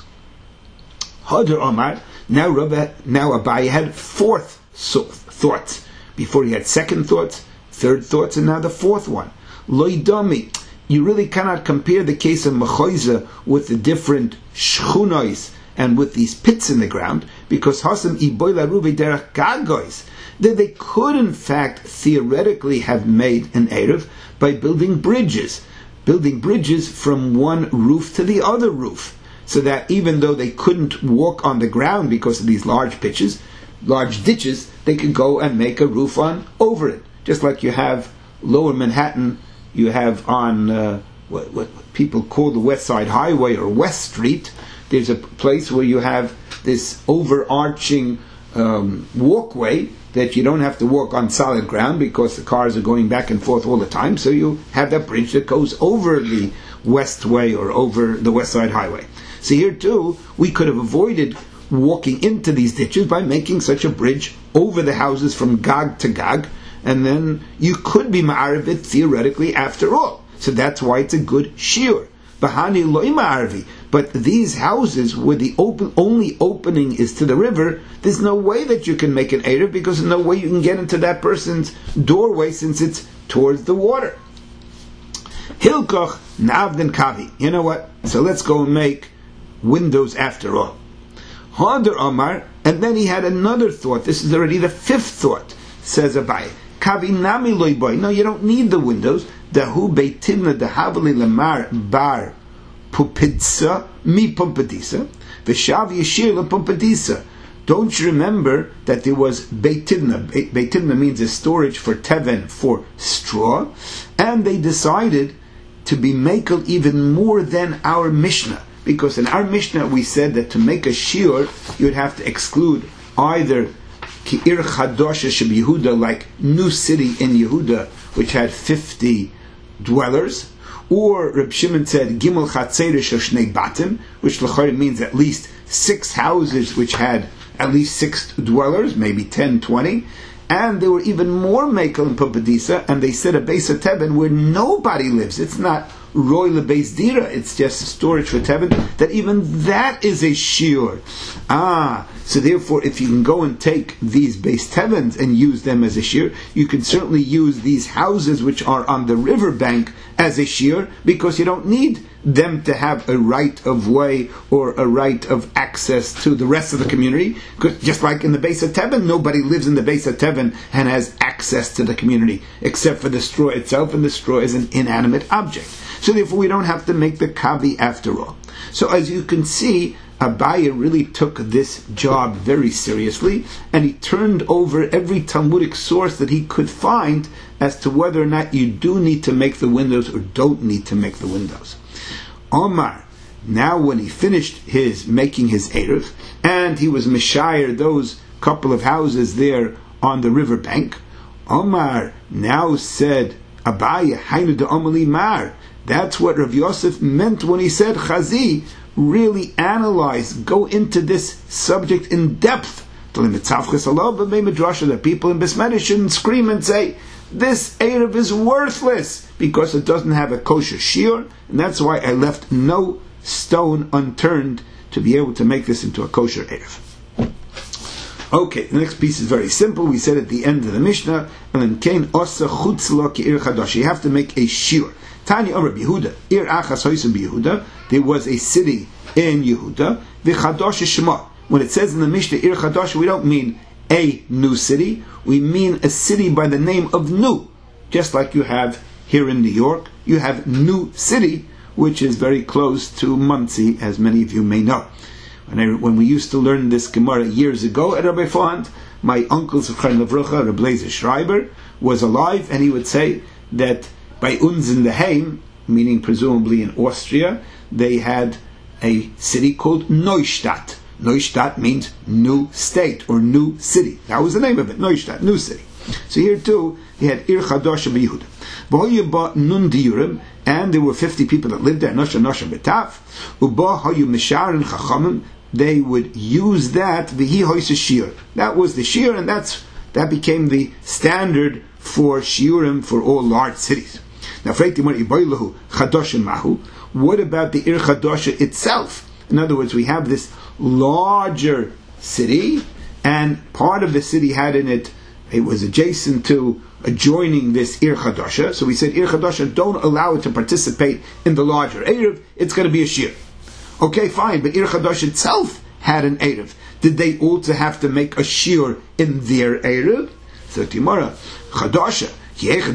Hadar Omar, now Rabbi, now Abaye had fourth thoughts. Before he had second thoughts, third thoughts, and now the fourth one. Loidami. You really cannot compare the case of Mechoiza with the different shchunos and with these pits in the ground, because Hasam Iboila Ruve Derech Gagois, that they could in fact theoretically have made an Erev by building bridges, building bridges from one roof to the other roof, so that even though they couldn't walk on the ground because of these large pitches, large ditches, they could go and make a roof on over it. Just like you have Lower Manhattan, you have on uh, what, what people call the West Side Highway or West Street, there's a place where you have this overarching um, walkway that you don't have to walk on solid ground because the cars are going back and forth all the time, so you have that bridge that goes over the Westway or over the West Side Highway. So here too, we could have avoided walking into these ditches by making such a bridge over the houses from Gag to Gag, and then you could be ma'arav it theoretically after all. So that's why it's a good shiur. Bahani lo'i ma'aravi. But these houses where the open, only opening is to the river, there's no way that you can make an Erev, because there's no way you can get into that person's doorway since it's towards the water. Hilkoch navden kavi. You know what? So let's go and make windows after all. Hadar Omar, and then he had another thought. This is already the fifth thought, says Abaye. Kavi nami loy boy. No, you don't need the windows. Dahu beitimna dahavali lamar bar pupidsa mi pumpedisa v'shav yeshir la pumpedisa. Don't you remember that there was beitimna? Beitimna means a storage for teven, for straw, and they decided to be makel even more than our Mishnah. Because in our Mishnah we said that to make a shiur, you would have to exclude either Ki'ir Chadosha Sheb Yehuda, like new city in Yehuda, which had fifty dwellers, or Reb Shimon said Gimel Chatzera Shel Shnei Batim, which l'chayr means at least six houses which had at least six dwellers, maybe ten, twenty. And they were even more mekel in Pumbedisa, and they said a Beis HaTeven where nobody lives. It's not Roy LeBeis Dira, it's just storage for Teven, that even that is a shiur. Ah, so therefore if you can go and take these Beis Tevens and use them as a shiur, you can certainly use these houses which are on the riverbank as a shiur, because you don't need them to have a right of way or a right of access to the rest of the community, because just like in the Beis HaTeven, nobody lives in the Beis HaTeven and has access to the community except for the straw itself, and the straw is an inanimate object. So therefore we don't have to make the kavi after all. So as you can see, Abaye really took this job very seriously, and he turned over every Talmudic source that he could find as to whether or not you do need to make the windows or don't need to make the windows. Omar, now when he finished his making his Erev, and he was Meshayir those couple of houses there on the riverbank, Omar now said, Abaye, Hainu de Omali Mar. That's what Rav Yosef meant when he said Chazi. Really analyze, go into this subject in depth. That people in Besmedrish shouldn't scream and say, this Erev is worthless because it doesn't have a kosher shiur, and that's why I left no stone unturned to be able to make this into a kosher Erev. Okay, the next piece is very simple. We said at the end of the Mishnah, and then osa chutzla ki'ir chadash. You have to make a shiur. Tanya Rabbi Yehuda, Ir Achas Hoysa Yehuda. There was a city in Yehuda. V'chadosh Shema. When it says in the Mishnah Ir Chadosh, we don't mean a new city. We mean a city by the name of New. Just like you have here in New York, you have New City, which is very close to Monsey, as many of you may know. When, I, when we used to learn this Gemara years ago at Rabbi Fond, my uncle Zechron Levrucha, Rabbi Lezer Schreiber, was alive, and he would say that by uns in the Heim, meaning presumably in Austria, they had a city called Neustadt. Neustadt means new state or new city. That was the name of it, Neustadt, new city. So here too, they had Ir Chadosh B'Yehuda. V'hoyu nun diurim, and there were fifty people that lived there, Nosha Nosha B'Taf, Uba hoyu Misharin Chachamim, they would use that, V'hi hoyse shiur. That was the shiur, and that's that became the standard for shiurim for all large cities. Now, what about the Ir Chadosha itself? In other words, we have this larger city, and part of the city had in it, it was adjacent to, adjoining this Ir Chadosha. So we said, Ir Chadosha, don't allow it to participate in the larger Erev, it's going to be a shiur. Okay, fine, but Ir Chadosha itself had an Erev. Did they also have to make a shiur in their Erev? So Timara, Chadosha, just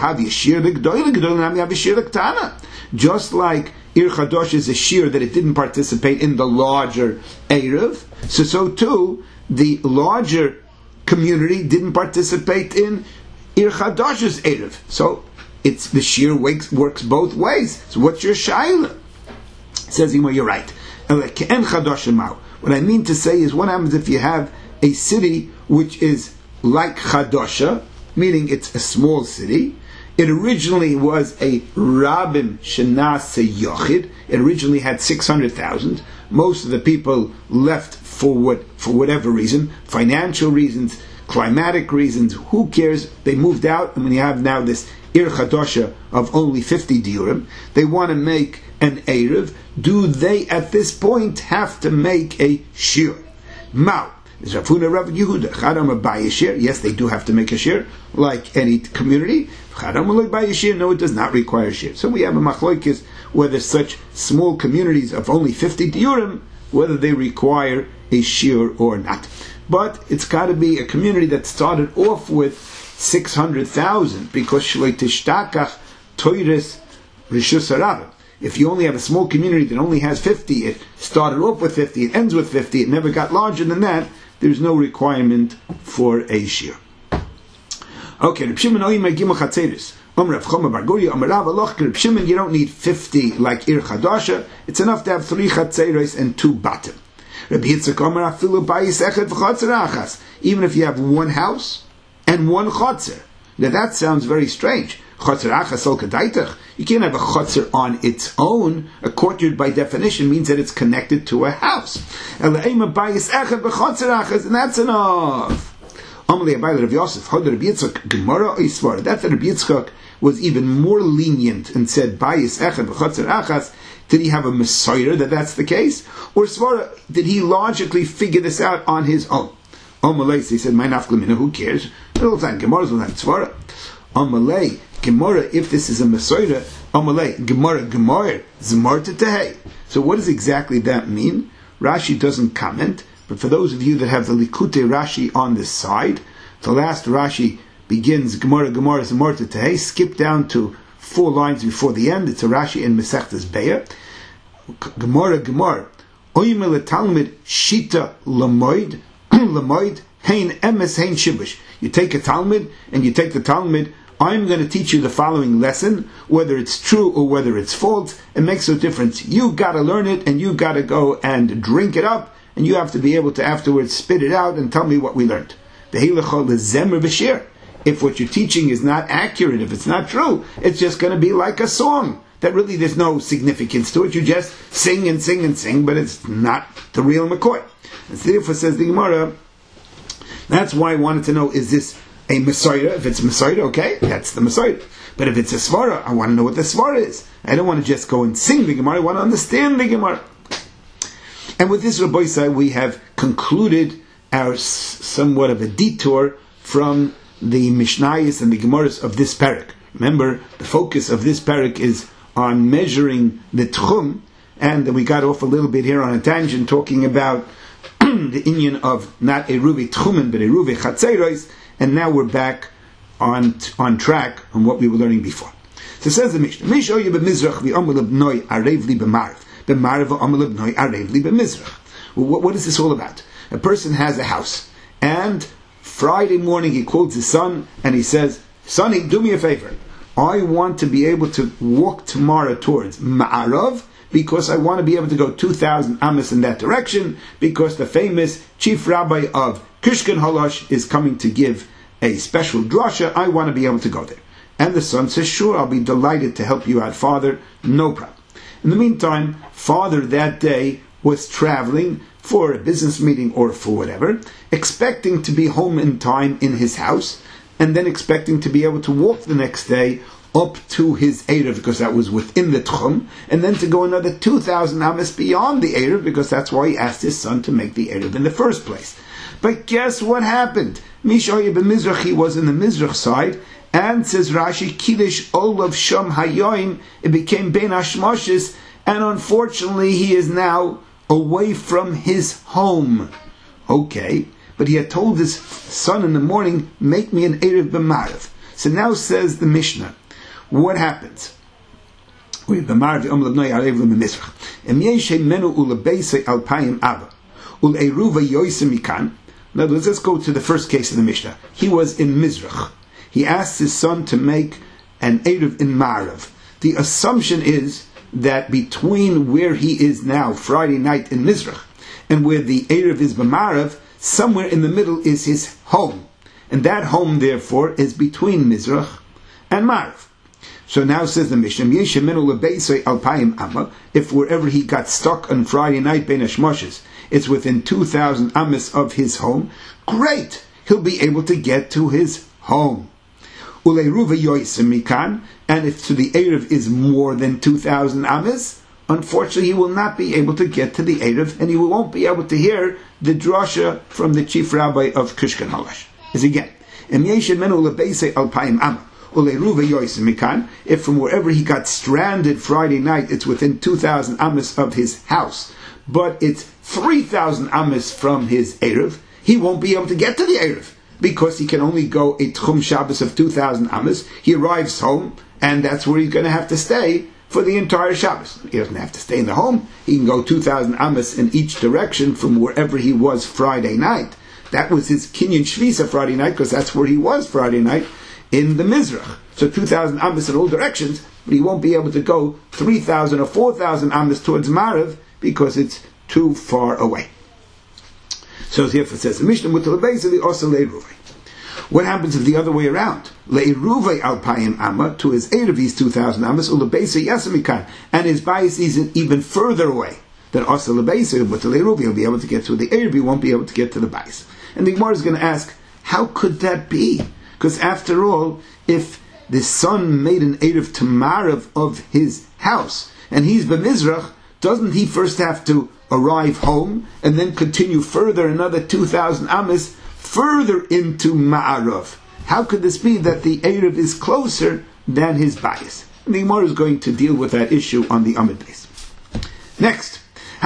like Ir Chadosh is a shiur that it didn't participate in the larger Erev, so so too the larger community didn't participate in Ir Chadosh's Erev. So it's the shiur works, works both ways. So what's your shaila? Says Ima, you're right. What I mean to say is, what happens if you have a city which is like Chadosha, meaning it's a small city. It originally was a Rabim Shenase Yochid. It originally had six hundred thousand. Most of the people left for what, for whatever reason, financial reasons, climatic reasons, who cares? They moved out, and when you have now this Ir Chadosha of only fifty diurim, they want to make an Erev. Do they at this point have to make a shiur? Mao. Is Rafuna Rav Yehuda Chadam Abaye shiur? Yes, they do have to make a shiur, like any community. Chadam Abaye shiur? No, it does not require shiur. So we have a machloikis whether such small communities of only fifty diurim, whether they require a shiur or not. But it's got to be a community that started off with six hundred thousand, because Shloi Tishtakach Toires Rishus Harabim. If you only have a small community that only has fifty, it started off with fifty, it ends with fifty, it never got larger than that, there's no requirement for a shiur. Okay, Reb Shimon Oimei Gimel Chatzeris. Amr Rav Chama bar Guria, Amr Rav Aloch Reb Shimon, you don't need fifty like Ir Chadasha. It's enough to have three chatzeros and two batim. Rabbi Yitzchak Amar afilu bayis echad v'chatzer achas. Even if you have one house and one chatzer. Now that sounds very strange. Chatzer achas al kadaitach. You can't have a chatzer on its own. A courtyard, by definition, means that it's connected to a house. Elaima bayis echad v'chatzer achas, and that's enough. Amalei Abayla Rav Yosef, Hod Rabbi Yitzchak Gemara Isvar. That Rabbi Yitzchak was even more lenient and said bayis echad v'chatzer achas. Did he have a Messiah that that's the case? Or Svara, did he logically figure this out on his own? Amalei, he said, my nafklamina, who cares? All the time, Gemara's will have Svara. Amalei, Gemara, if this is a Messiah, Amalei, Gemara, Gemara, Zmarta Tehei. So what does exactly that mean? Rashi doesn't comment, but for those of you that have the Likutei Rashi on this side, the last Rashi begins Gemara, Gemara, Zmarta Tehei, skip down to four lines before the end. It's a Rashi in Masechtas Be'er. Gemara, Gemara. Oyimel Talmud Shita Lamoid Lamoid Hein Emes Hein Shibush. You take a Talmud and you take the Talmud. I'm going to teach you the following lesson, whether it's true or whether it's false. It makes no difference. You got to learn it and you got to go and drink it up, and you have to be able to afterwards spit it out and tell me what we learned. If what you're teaching is not accurate, if it's not true, it's just going to be like a song that really there's no significance to it. You just sing and sing and sing, but it's not the real McCoy. And therefore, says the Gemara, that's why I wanted to know, is this a Messiah? If it's Messiah, okay, that's the Messiah. But if it's a Svara, I want to know what the Svara is. I don't want to just go and sing the Gemara, I want to understand the Gemara. And with this, Rabbi Isai, we have concluded our somewhat of a detour from the Mishnayos and the Gemaras of this parak. Remember, the focus of this parak is on measuring the tchum, and we got off a little bit here on a tangent talking about the inyan of not eruvi tchumen but eruvi chatzeros, and now we're back on on track on what we were learning before. So says the Mishnah: Misha oye b'mizrach v'amul b'noi arev li b'marv b'marv v'amul b'noi arev li b'mizrach. What is this all about? A person has a house, and Friday morning he calls his son and he says, Sonny, do me a favor. I want to be able to walk tomorrow towards Ma'arav because I want to be able to go two thousand amas in that direction because the famous chief rabbi of Kishkin Holosh is coming to give a special drasha. I want to be able to go there. And the son says, sure, I'll be delighted to help you out, father. No problem. In the meantime, father that day was traveling for a business meeting or for whatever, expecting to be home in time in his house, and then expecting to be able to walk the next day up to his Erev, because that was within the Tchum, and then to go another two thousand amas beyond the Erev, because that's why he asked his son to make the Erev in the first place. But guess what happened? Mishoye b'mizrach, he was in the Mizrach side, and says Rashi, Kiddush Olav Sham Hayoim, it became Ben Hashmoshes, and unfortunately he is now away from his home. Okay, but he had told his son in the morning, make me an Erev b'marav. So now says the Mishnah, what happens? Now let's go to the first case of the Mishnah. He was in Mizrach. He asked his son to make an Erev in Ma'arav. The assumption is that between where he is now, Friday night in Mizrach, and where the Erev is B'Marav, somewhere in the middle is his home. And that home, therefore, is between Mizrach and Ma'arav. So now says the Mishnah, if wherever he got stuck on Friday night, Ben Hashmoshes, it's within two thousand amas of his home, great! He'll be able to get to his home. And if to the Erev is more than two thousand amas, unfortunately he will not be able to get to the Erev, and he won't be able to hear the drasha from the chief rabbi of Kishkan Halash. Is again, if from wherever he got stranded Friday night, it's within two thousand amas of his house, but it's three thousand amas from his Erev, he won't be able to get to the Erev, because he can only go a Tchum Shabbos of two thousand amas. He arrives home, and that's where he's going to have to stay for the entire Shabbos. He doesn't have to stay in the home. He can go two thousand amas in each direction from wherever he was Friday night. That was his Kinyan Shvisa Friday night, because that's where he was Friday night. in the Mizrach. So two thousand amas in all directions, but he won't be able to go three thousand or four thousand amas towards Marav because it's too far away. So therefore it says, the Mishnah Mutal Beis also Le'eruvei. What happens if the other way around? Le'eruvei alpayim amma, to his Erev he's two thousand amas, u'lebeisa yasamikan, and his bias is even further away. Then also lebeisa, but the Le'eruvei he'll be able to get to the Erev, he won't be able to get to the bias. And the Gemara is going to ask, how could that be? Because after all, if the son made an Erev to Marav of his house, and he's b'Mizrach, doesn't he first have to arrive home, and then continue further another two thousand amas, further into Ma'arav? How could this be that the Erev is closer than his bias? And the Gemara is going to deal with that issue on the Amud Beis. Next,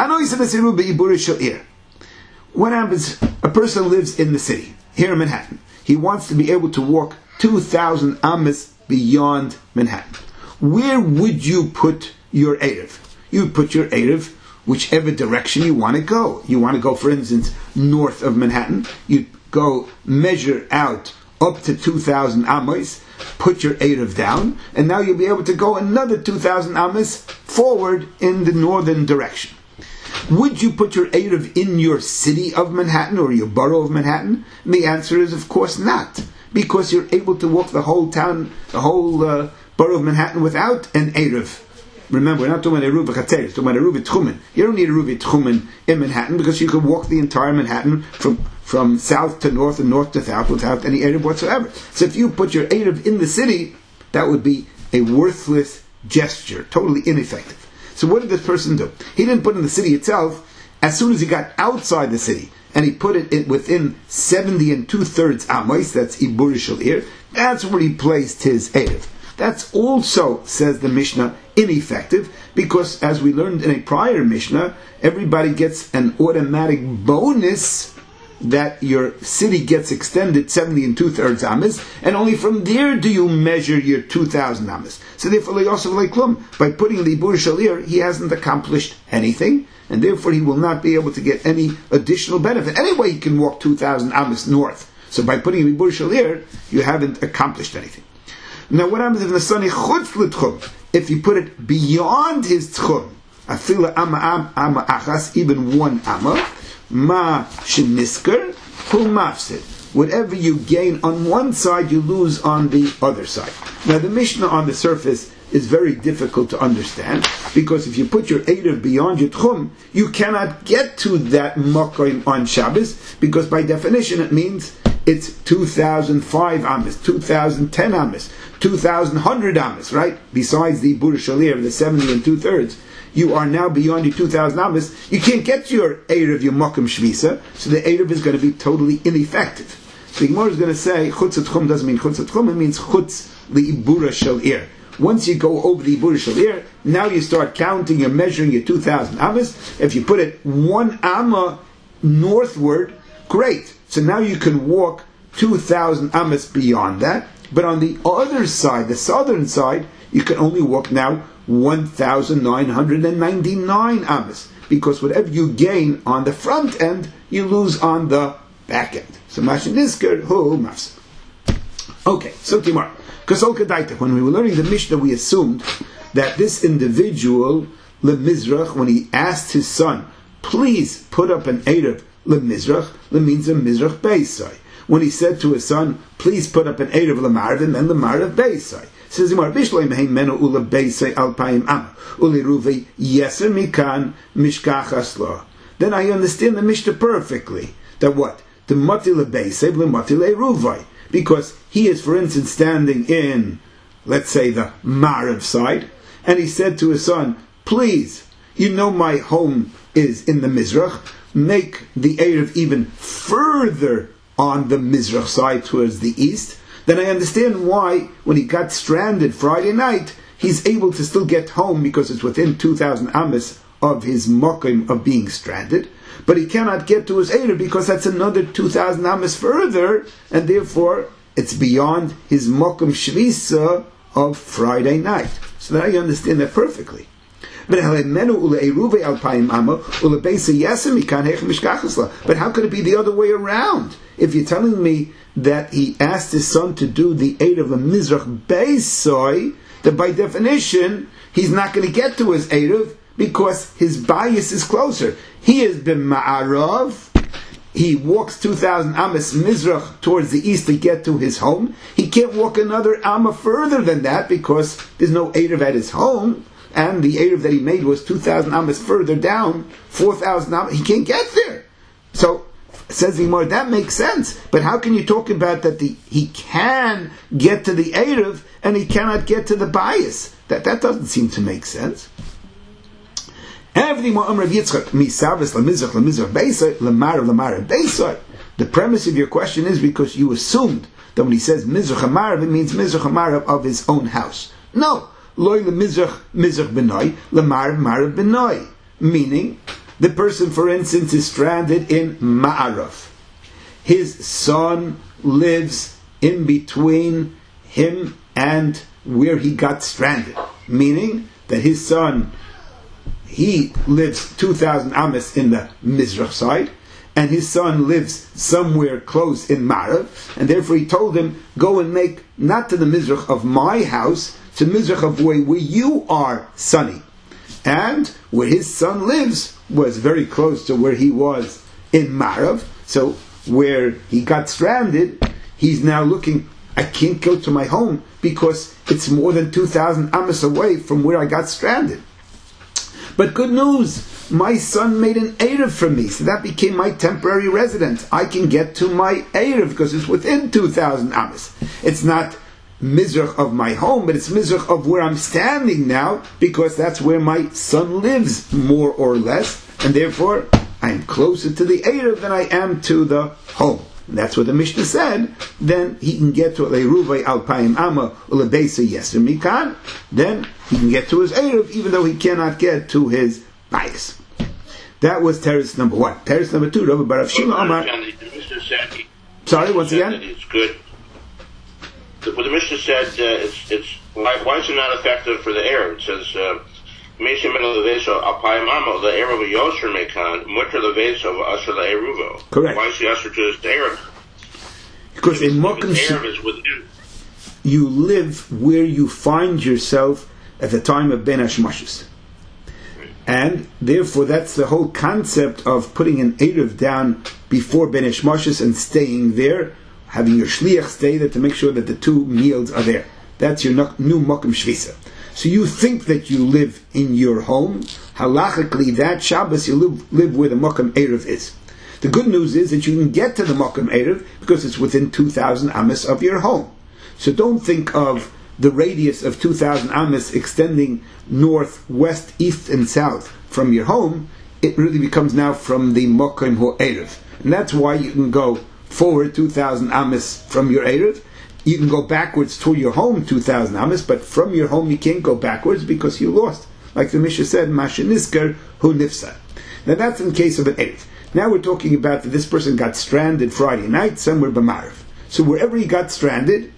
what happens? A person lives in the city, here in Manhattan. He wants to be able to walk two thousand amas beyond Manhattan. Where would you put your Erev? You would put your Erev whichever direction you want to go. You want to go, for instance, north of Manhattan. You'd go measure out up to two thousand amas, put your Erev down, and now you'll be able to go another two thousand amas forward in the northern direction. Would you put your Erev in your city of Manhattan or your borough of Manhattan? And the answer is, of course, not. Because you're able to walk the whole town, the whole uh, borough of Manhattan without an Erev. Remember, we're not talking about Eruv Chatzer, we're talking about Eruv Tchumen. You don't need Eruv Tchumen in Manhattan because you can walk the entire Manhattan from, from south to north and north to south without any Erev whatsoever. So if you put your Erev in the city, that would be a worthless gesture, totally ineffective. So what did this person do? He didn't put it in the city itself. As soon as he got outside the city, and he put it in within seventy and two-thirds amos, that's Ibur Shalir, that's where he placed his Erev. That's also, says the Mishnah, ineffective, because as we learned in a prior Mishnah, everybody gets an automatic bonus that your city gets extended seventy and two-thirds amas, and only from there do you measure your two thousand amas. So therefore, by putting the Ibur Shalir, he hasn't accomplished anything, and therefore he will not be able to get any additional benefit. Anyway, he can walk two thousand amas north. So by putting the Ibur Shalir, you haven't accomplished anything. Now what happens if the son is chutz l'tchum? If you put it beyond his tchum, afila ama ama achas, even one ama, ma shenisker hu mafsid. Whatever you gain on one side, you lose on the other side. Now the Mishnah on the surface is very difficult to understand, because if you put your Erev beyond your tchum, you cannot get to that makom on Shabbos, because by definition it means it's two thousand five amas, two thousand ten amas, two thousand one hundred amas, right? Besides the Ibur Shalir, the seventy and two-thirds, you are now beyond your two thousand amas. You can't get to your Erev, your Mokum Shvisa, so the Erev is going to be totally ineffective. So the Gemara is going to say, Chutz Tchum doesn't mean Chutz Tchum, it means Chutz the Ibur Shalir. Once you go over the Ibur Shalir, now you start counting, you're measuring your two thousand amas. If you put it one amma northward, great. So now you can walk two thousand amas beyond that. But on the other side, the southern side, you can only walk now one thousand nine hundred ninety-nine amas. Because whatever you gain on the front end, you lose on the back end. So Mashin Nisker, hu mafs. Okay, so Timar. When we were learning the Mishnah, we assumed that this individual, LeMizrach, when he asked his son, please put up an Erev, LeMizrach, Le means a Mizrach Beisai. When he said to his son, please put up an Erev LeMarav, and then LeMarav Beisai. Says Imar, Bishloi Mehem Meno Ula Beisai Alpayim Am, Uli Ruvi Yeser Mikan Mishkachas Lo. Then I understand the Mishnah perfectly. That what? The Mati LeBeisai, Le Mati LeRuvai. Because he is, for instance, standing in, let's say, the Marav side, and he said to his son, please, you know my home is in the Mizrach, make the Erev even further on the Mizrach side towards the east. Then I understand why, when he got stranded Friday night, he's able to still get home because it's within two thousand amas of his mokim of being stranded. But he cannot get to his Erev because that's another two thousand amas further, and therefore it's beyond his mokum shvisa of Friday night. So that I understand that perfectly. But how could it be the other way around? If you're telling me that he asked his son to do the Erev of Mizrach Beisoy, that by definition, he's not going to get to his Erev because his bias is closer. He has been Ma'arav. He walks two thousand amas Mizrach towards the east to get to his home. He can't walk another amma further than that because there's no Erev at his home. And the Erev that he made was two thousand amas further down, four thousand amas. He can't get there. So, says Gemara, that makes sense. But how can you talk about that the, he can get to the Erev and he cannot get to the bias? That, that doesn't seem to make sense. The premise of your question is because you assumed that when he says Mizrach Amarav, it means Mizrach Amarav of his own house. No. Loy Mizrach Mizrach Benoy, Lamarav Marav Benoy. Meaning, the person, for instance, is stranded in Ma'arav. His son lives in between him and where he got stranded. Meaning that his son, he lives two thousand amas in the Mizrach side, and his son lives somewhere close in Ma'arav, and therefore he told him, go and make, not to the Mizrach of my house, to Mizrach of where, where you are, sonny. And where his son lives was very close to where he was in Ma'arav, so where he got stranded, he's now looking, I can't go to my home because it's more than two thousand amas away from where I got stranded. But good news, my son made an Erev for me, so that became my temporary residence. I can get to my Erev because it's within two thousand amas. It's not Mizrach of my home, but it's Mizrach of where I'm standing now, because that's where my son lives, more or less, and therefore I am closer to the Erev than I am to the home. And that's what the Mishnah said. Then he can get to Leiruvay Alpayim Amma Ulebeisa Yeser Mikan. Then he can get to his Erev, even though he cannot get to his bias. That was teretz number one. Teretz number two, Rabbi Barav Shima Amar. Sorry, once again? It's good. What the Mishnah said, uh, it's, it's why, why is it not effective for the Erev? It says, uh, correct. Why is he usher to his Erev? Because in Mokum is within. You live where you find yourself at the time of Ben Hashmashis. And therefore that's the whole concept of putting an Erev down before Ben Hashmashis and staying there, having your shliach stay there to make sure that the two meals are there. That's your new Mokum Shvisa. So you think that you live in your home. Halachically, that Shabbos you live, live where the Mokum Erev is. The good news is that you can get to the Mokum Erev because it's within two thousand amas of your home. So don't think of the radius of two thousand amas extending north, west, east, and south from your home. It really becomes now from the Mokum Erev. And that's why you can go forward two thousand amas from your Erev. You can go backwards to your home two thousand amas, but from your home you can't go backwards because you lost. Like the Mishnah said, Mashinisker hu nifsa. Now that's in case of an Erev. Now we're talking about that this person got stranded Friday night somewhere b'Marav. So wherever he got stranded,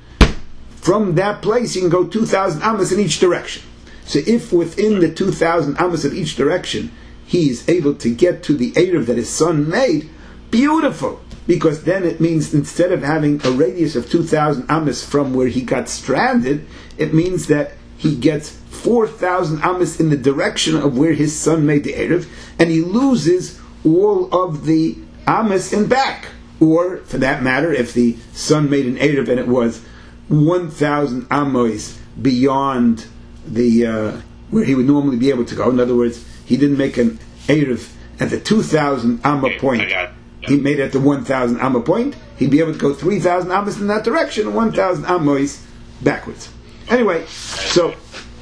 from that place you can go two thousand amas in each direction. So if within the two thousand amas of each direction he is able to get to the Erev that his son made, beautiful! Because then it means instead of having a radius of two thousand amas from where he got stranded, it means that he gets four thousand amas in the direction of where his son made the Erev, and he loses all of the amas in back. Or, for that matter, if the son made an Erev and it was one thousand amos beyond the uh, where he would normally be able to go. In other words, he didn't make an Erev at the two thousand amma point. He made it at the one thousand amma point. He'd be able to go three thousand amas in that direction and one thousand amos backwards. Anyway, so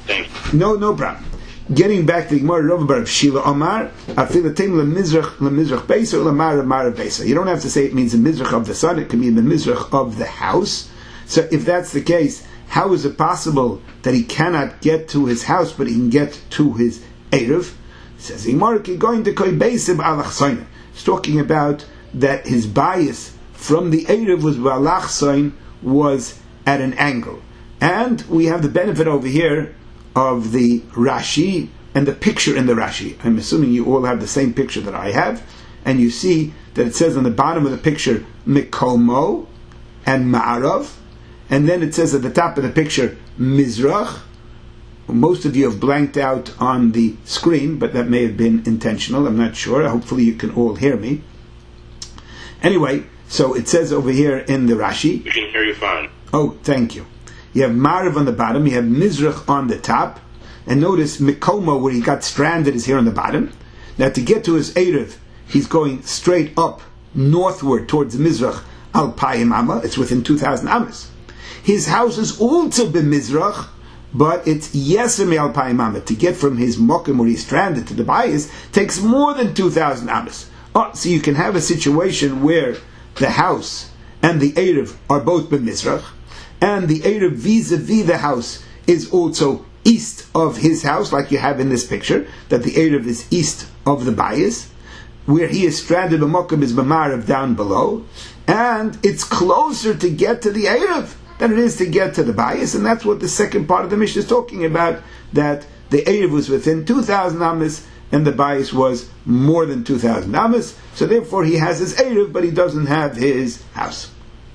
no, no problem. Getting back to the Gemara, Rav Bar Shila Omar, Afilatim leMizrach leMizrach Beisa leMarav Marav Beisa. You don't have to say it means the Mizrach of the sun. It can mean the Mizrach of the house. So if that's the case, how is it possible that he cannot get to his house, but he can get to his Erev? It says Gemara, going to Koi Beisim Alachsoina. It's talking about that his bias from the Erev was Balachsoin was at an angle. And we have the benefit over here of the Rashi and the picture in the Rashi. I'm assuming you all have the same picture that I have, and you see that it says on the bottom of the picture Mikomo and Ma'arav, and then it says at the top of the picture Mizrach. Most of you have blanked out on the screen, but that may have been intentional. I'm not sure. Hopefully you can all hear me. Anyway, so it says over here in the Rashi. We can hear you fine. Oh, thank you. You have Ma'arav on the bottom, you have Mizrach on the top, and notice Mikomo, where he got stranded, is here on the bottom. Now to get to his Erev, he's going straight up northward towards Mizrach al Payim Amma. It's within two thousand Amas. His house is also b'Mizrach, but it's Yeser al Payim Amma. To get from his Mokim where he's stranded to the Bayis takes more than two thousand Amas. Oh, so you can have a situation where the house and the Erev are both b'Mizrach, and the Erev vis-a-vis the house is also east of his house, like you have in this picture, that the Erev is east of the Bayis. Where he is stranded, b'Mokim is b'Ma'arav down below, and it's closer to get to the Erev than it is to get to the Bayis, and that's what the second part of the Mishnah is talking about, that the Erev was within two thousand Amas, and the Bayis was more than two thousand Amas, so therefore he has his Erev, but he doesn't have his house.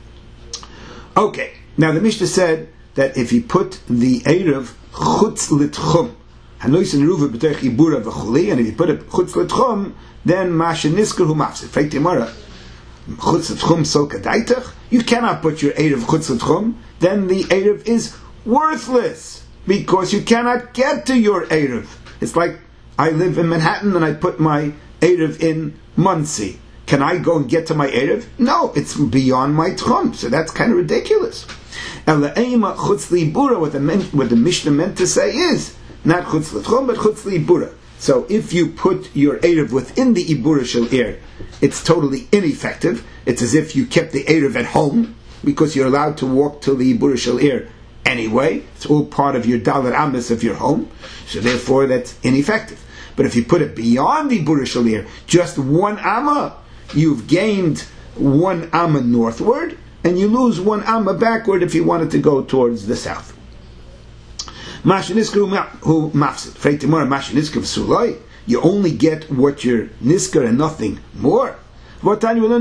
Okay, now the Mishnah said that if he put the Erev chutz l'tchum, hanois and ruva b'teich ibura v'chuli, and if you put it chutz l'tchum, then masha nisker hu mafsid. Freit Gemara, chutz l'tchum sol kadaitach. You cannot put your Erev chutz l'tchum. Then the Erev is worthless because you cannot get to your Erev. It's like I live in Manhattan and I put my Erev in Monsey. Can I go and get to my Erev? No, it's beyond my tchum. So that's kind of ridiculous. Ela'ema chutz li'ibura, what the what the Mishnah meant to say is not chutz l'tchum, but chutz li'ibura. So if you put your Erev within the ibura shel ir, it's totally ineffective. It's as if you kept the Erev at home, because you're allowed to walk to the ibura shel ir anyway. It's all part of your dalar amas of your home, so therefore that's ineffective. But if you put it beyond the ibura shel ir, just one amma, you've gained one amma northward, and you lose one amma backward if you wanted to go towards the south. You only get what you're nisker and nothing more. That's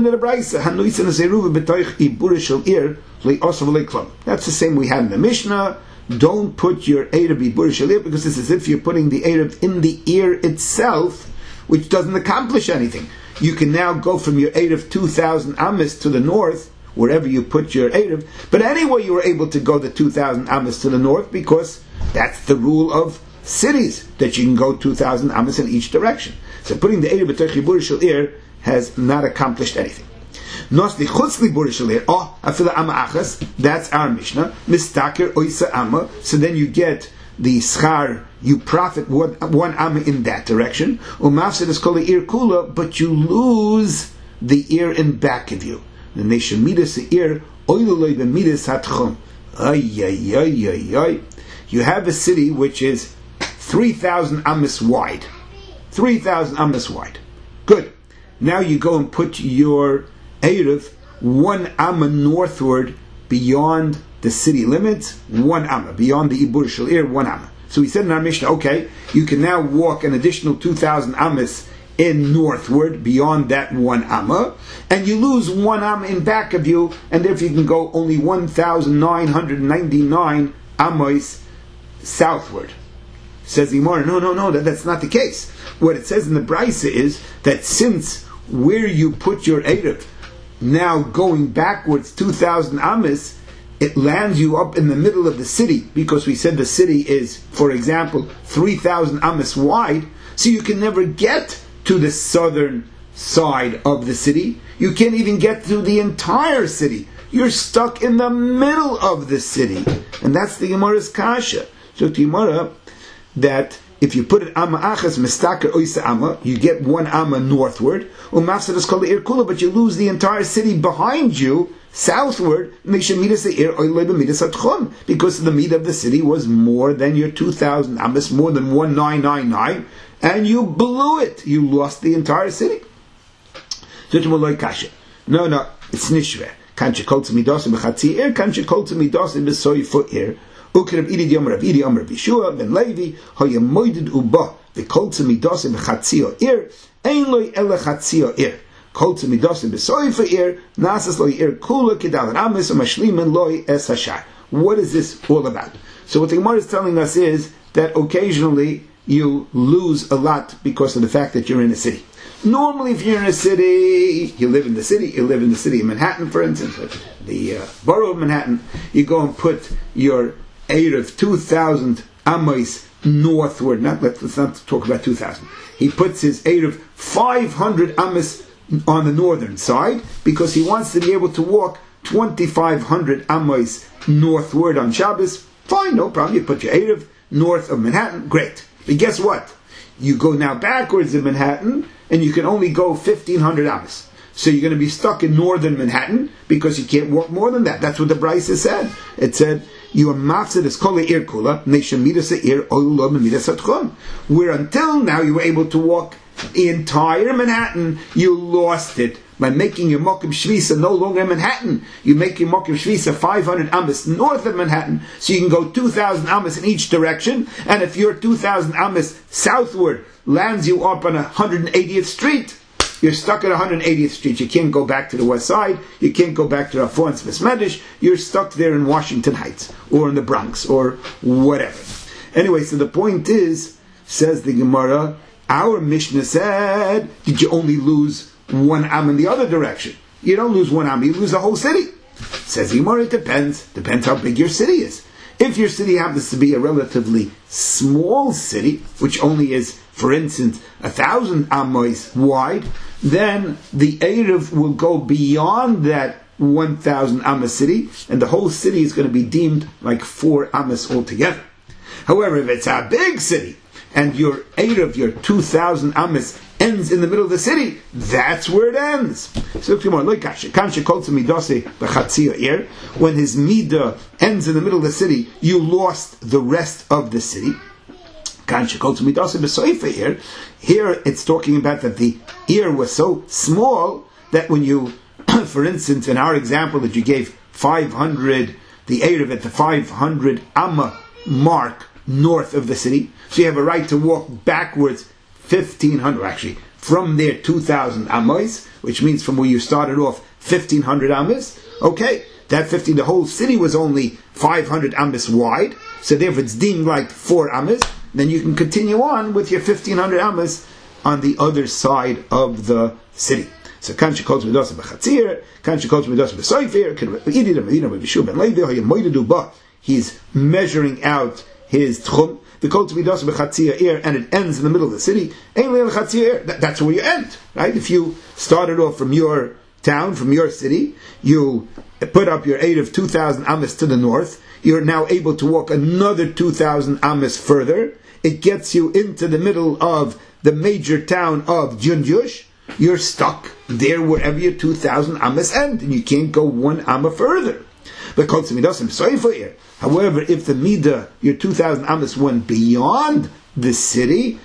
the same we had in the Mishnah. Don't put your Erev ibura shel ir, because it's as if you're putting the Erev in the ear itself, which doesn't accomplish anything. You can now go from your Erev two thousand Amas to the north, wherever you put your Erev, but anyway you were able to go the two thousand Amas to the north, because that's the rule of cities, that you can go two thousand Amas in each direction. So putting the Erev b'teich ibura shel ir has not accomplished anything. Nos li chutz libura shel ir, oh, afila amma achas, that's our Mishnah, mistaker oisa amma, so then you get the schar, you profit one, one amma in that direction, umafsid is kol ir kula, but you lose the ear in back of you. The nation midas ear, oiloloi b'midas hatchum. Ay, ay, ay, ay, ay. You have a city which is three thousand amas wide. three thousand amas wide. Good. Now you go and put your Erev one amma northward beyond the city limits, one amma. Beyond the ibura shel ir, one amma. So we said in our Mishnah, okay, you can now walk an additional two thousand amas in northward beyond that one amma, and you lose one amma in back of you, and therefore you can go only one thousand nine hundred ninety-nine amos southward. Says the Gemara, no, no, no, that, that's not the case. What it says in the Brisa is that since where you put your Erev, now going backwards two thousand amas, it lands you up in the middle of the city, because we said the city is, for example, three thousand amas wide, so you can never get to the southern side of the city. You can't even get to the entire city. You're stuck in the middle of the city. And that's the Gemara's kasha. So the Gemara, that if you put it amma achas mistaker oisa amma, you get one amma northward, umafsad is called ir kula, but you lose the entire city behind you southward, because the meat of the city was more than your two thousand amas, more than one thousand nine hundred ninety-nine, and you blew it. You lost the entire city. No, no, it's nishver. Can't you call to midas in b'chatzi ir? Can't you call to midas in b'soy for ir? Ukrab idi yom Rav Idi yom Rav Yeshua ben Levi hoya moided uba The kol tzimidosim b'chatzio ir, ein loy ele chatzio ir. Kol tzimidosim b'soifa ir, nasas loy ir kula kedal ramis umashlimen loy es hashar. What is this all about? So what the Gemara is telling us is that occasionally you lose a lot because of the fact that you're in a city. Normally, if you're in a city, you live in the city, you live in the city of Manhattan, for instance, the uh, borough of Manhattan, you go and put your Erev two thousand Amos northward. Not, let's not talk about two thousand. He puts his Erev five hundred Amos on the northern side because he wants to be able to walk twenty-five hundred Amos northward on Shabbos. Fine, no problem. You put your Erev north of Manhattan. Great. But guess what? You go now backwards in Manhattan, and you can only go fifteen hundred Amos. So you're going to be stuck in northern Manhattan because you can't walk more than that. That's what the Brisa said. It said, "You are mafsid es kol ir kula neishamidas ir olam midas atchon." Where until now you were able to walk the entire Manhattan, you lost it by making your Mokim Shvisa no longer in Manhattan. You make your Mokim Shvisa five hundred Amos north of Manhattan, so you can go two thousand Amos in each direction, and if your two thousand Amos southward lands you up on one hundred eightieth Street, you're stuck at one hundred eightieth Street. You can't go back to the west side, you can't go back to Rafon Smith-Medish, you're stuck there in Washington Heights, or in the Bronx, or whatever. Anyway, so the point is, says the Gemara, our Mishnah said, did you only lose one am in the other direction? You don't lose one am, you lose the whole city. Says the Gemara, it depends. Depends how big your city is. If your city happens to be a relatively small city, which only is, for instance, a thousand amos wide, then the Erev will go beyond that one thousand amos city, and the whole city is going to be deemed like four amos altogether. However, if it's a big city, and your Erev, your two thousand amos, ends in the middle of the city, that's where it ends. So when his midah ends in the middle of the city, you lost the rest of the city. Here it's talking about that the ear was so small that when you, for instance, in our example that you gave five hundred, the Erev at the five hundred amma mark north of the city, so you have a right to walk backwards fifteen hundred, actually, from there two thousand amos, which means from where you started off fifteen hundred amos. Okay, that fifteen, the whole city was only five hundred amos wide, so therefore it's deemed like four amos. Then you can continue on with your fifteen hundred amos on the other side of the city. So kan she calls midasa b'chatzir, kan she calls midasa b'soifer, kan idid medina b'shu ben levi hayem moidedu ba. He's measuring out his tchum. The kol tzmidas b'chatzir ir, and it ends in the middle of the city. Ein leil chatzir. That's where you end, right? If you started off from your town, from your city, you put up your aid of two thousand amos to the north. You're now able to walk another two thousand amos further. It gets you into the middle of the major town of Junjush. You're stuck there wherever your two thousand amos end, and you can't go one amma further. However, if the midah, your two thousand amos, went beyond the city,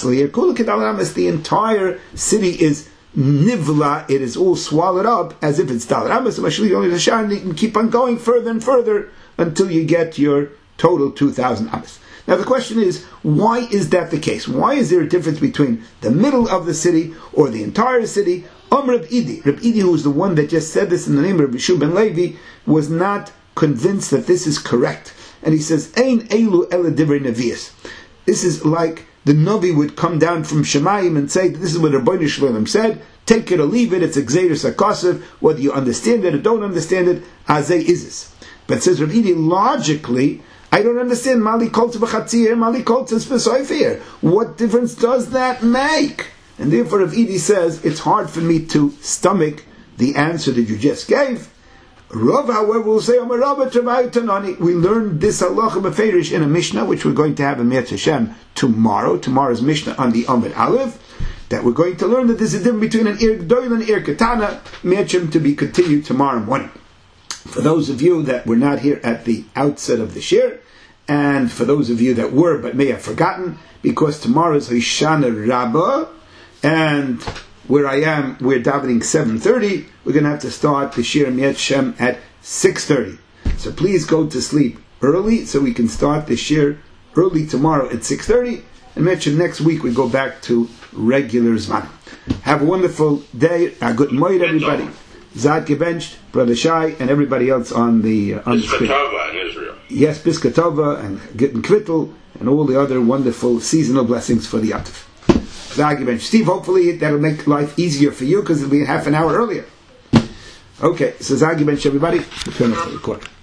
the entire city is nivla, it is all swallowed up as if it's dalar amos, and you can keep on going further and further until you get your total two thousand amos. Now the question is, why is that the case? Why is there a difference between the middle of the city or the entire city? Um, Reb Idi, Reb Idi, who was the one that just said this in the name of Yeshua ben Levi, was not convinced that this is correct. And he says, Ein elu ele divrei nevius. This is like the Navi would come down from Shemayim and say, this is what Rabbeinu Shalom said, take it or leave it, it's a Gzeiros HaKosev, whether you understand it or don't understand it, Azei Izis. But says Reb Idi, logically, I don't understand, Mali Koltz b'chatzir, Mali Koltz b'soifir. What difference does that make? And therefore, Rav Idi says, it's hard for me to stomach the answer that you just gave. Rav, however, will say, we learned this halacha b'feirish in a Mishnah, which we're going to have in Me'at Hashem tomorrow, tomorrow's Mishnah on the Amud Aleph, that we're going to learn that there's a difference between an Ir Gdoil and Ir Katana, Me'at Hashem to be continued tomorrow morning. For those of you that were not here at the outset of the shir, and for those of you that were but may have forgotten, because tomorrow is Hoshana Rabbah, and where I am, we're davening seven thirty, we're going to have to start the shir Me'at Hashem at six thirty. So please go to sleep early so we can start the shir early tomorrow at six thirty, and mention next week we go back to regular Zman. Have a wonderful day. A good night, everybody. Zad Gebenched, Brother Shai, and everybody else on the uh, on the screen. Biskatova in Israel. Yes, Biskatova and Gittin Kvittel and all the other wonderful seasonal blessings for the Yativ. Zad Gebenched. Steve, hopefully that'll make life easier for you because it'll be half an hour earlier. Okay, so Zad Gebenched, everybody. Turn off the recorder.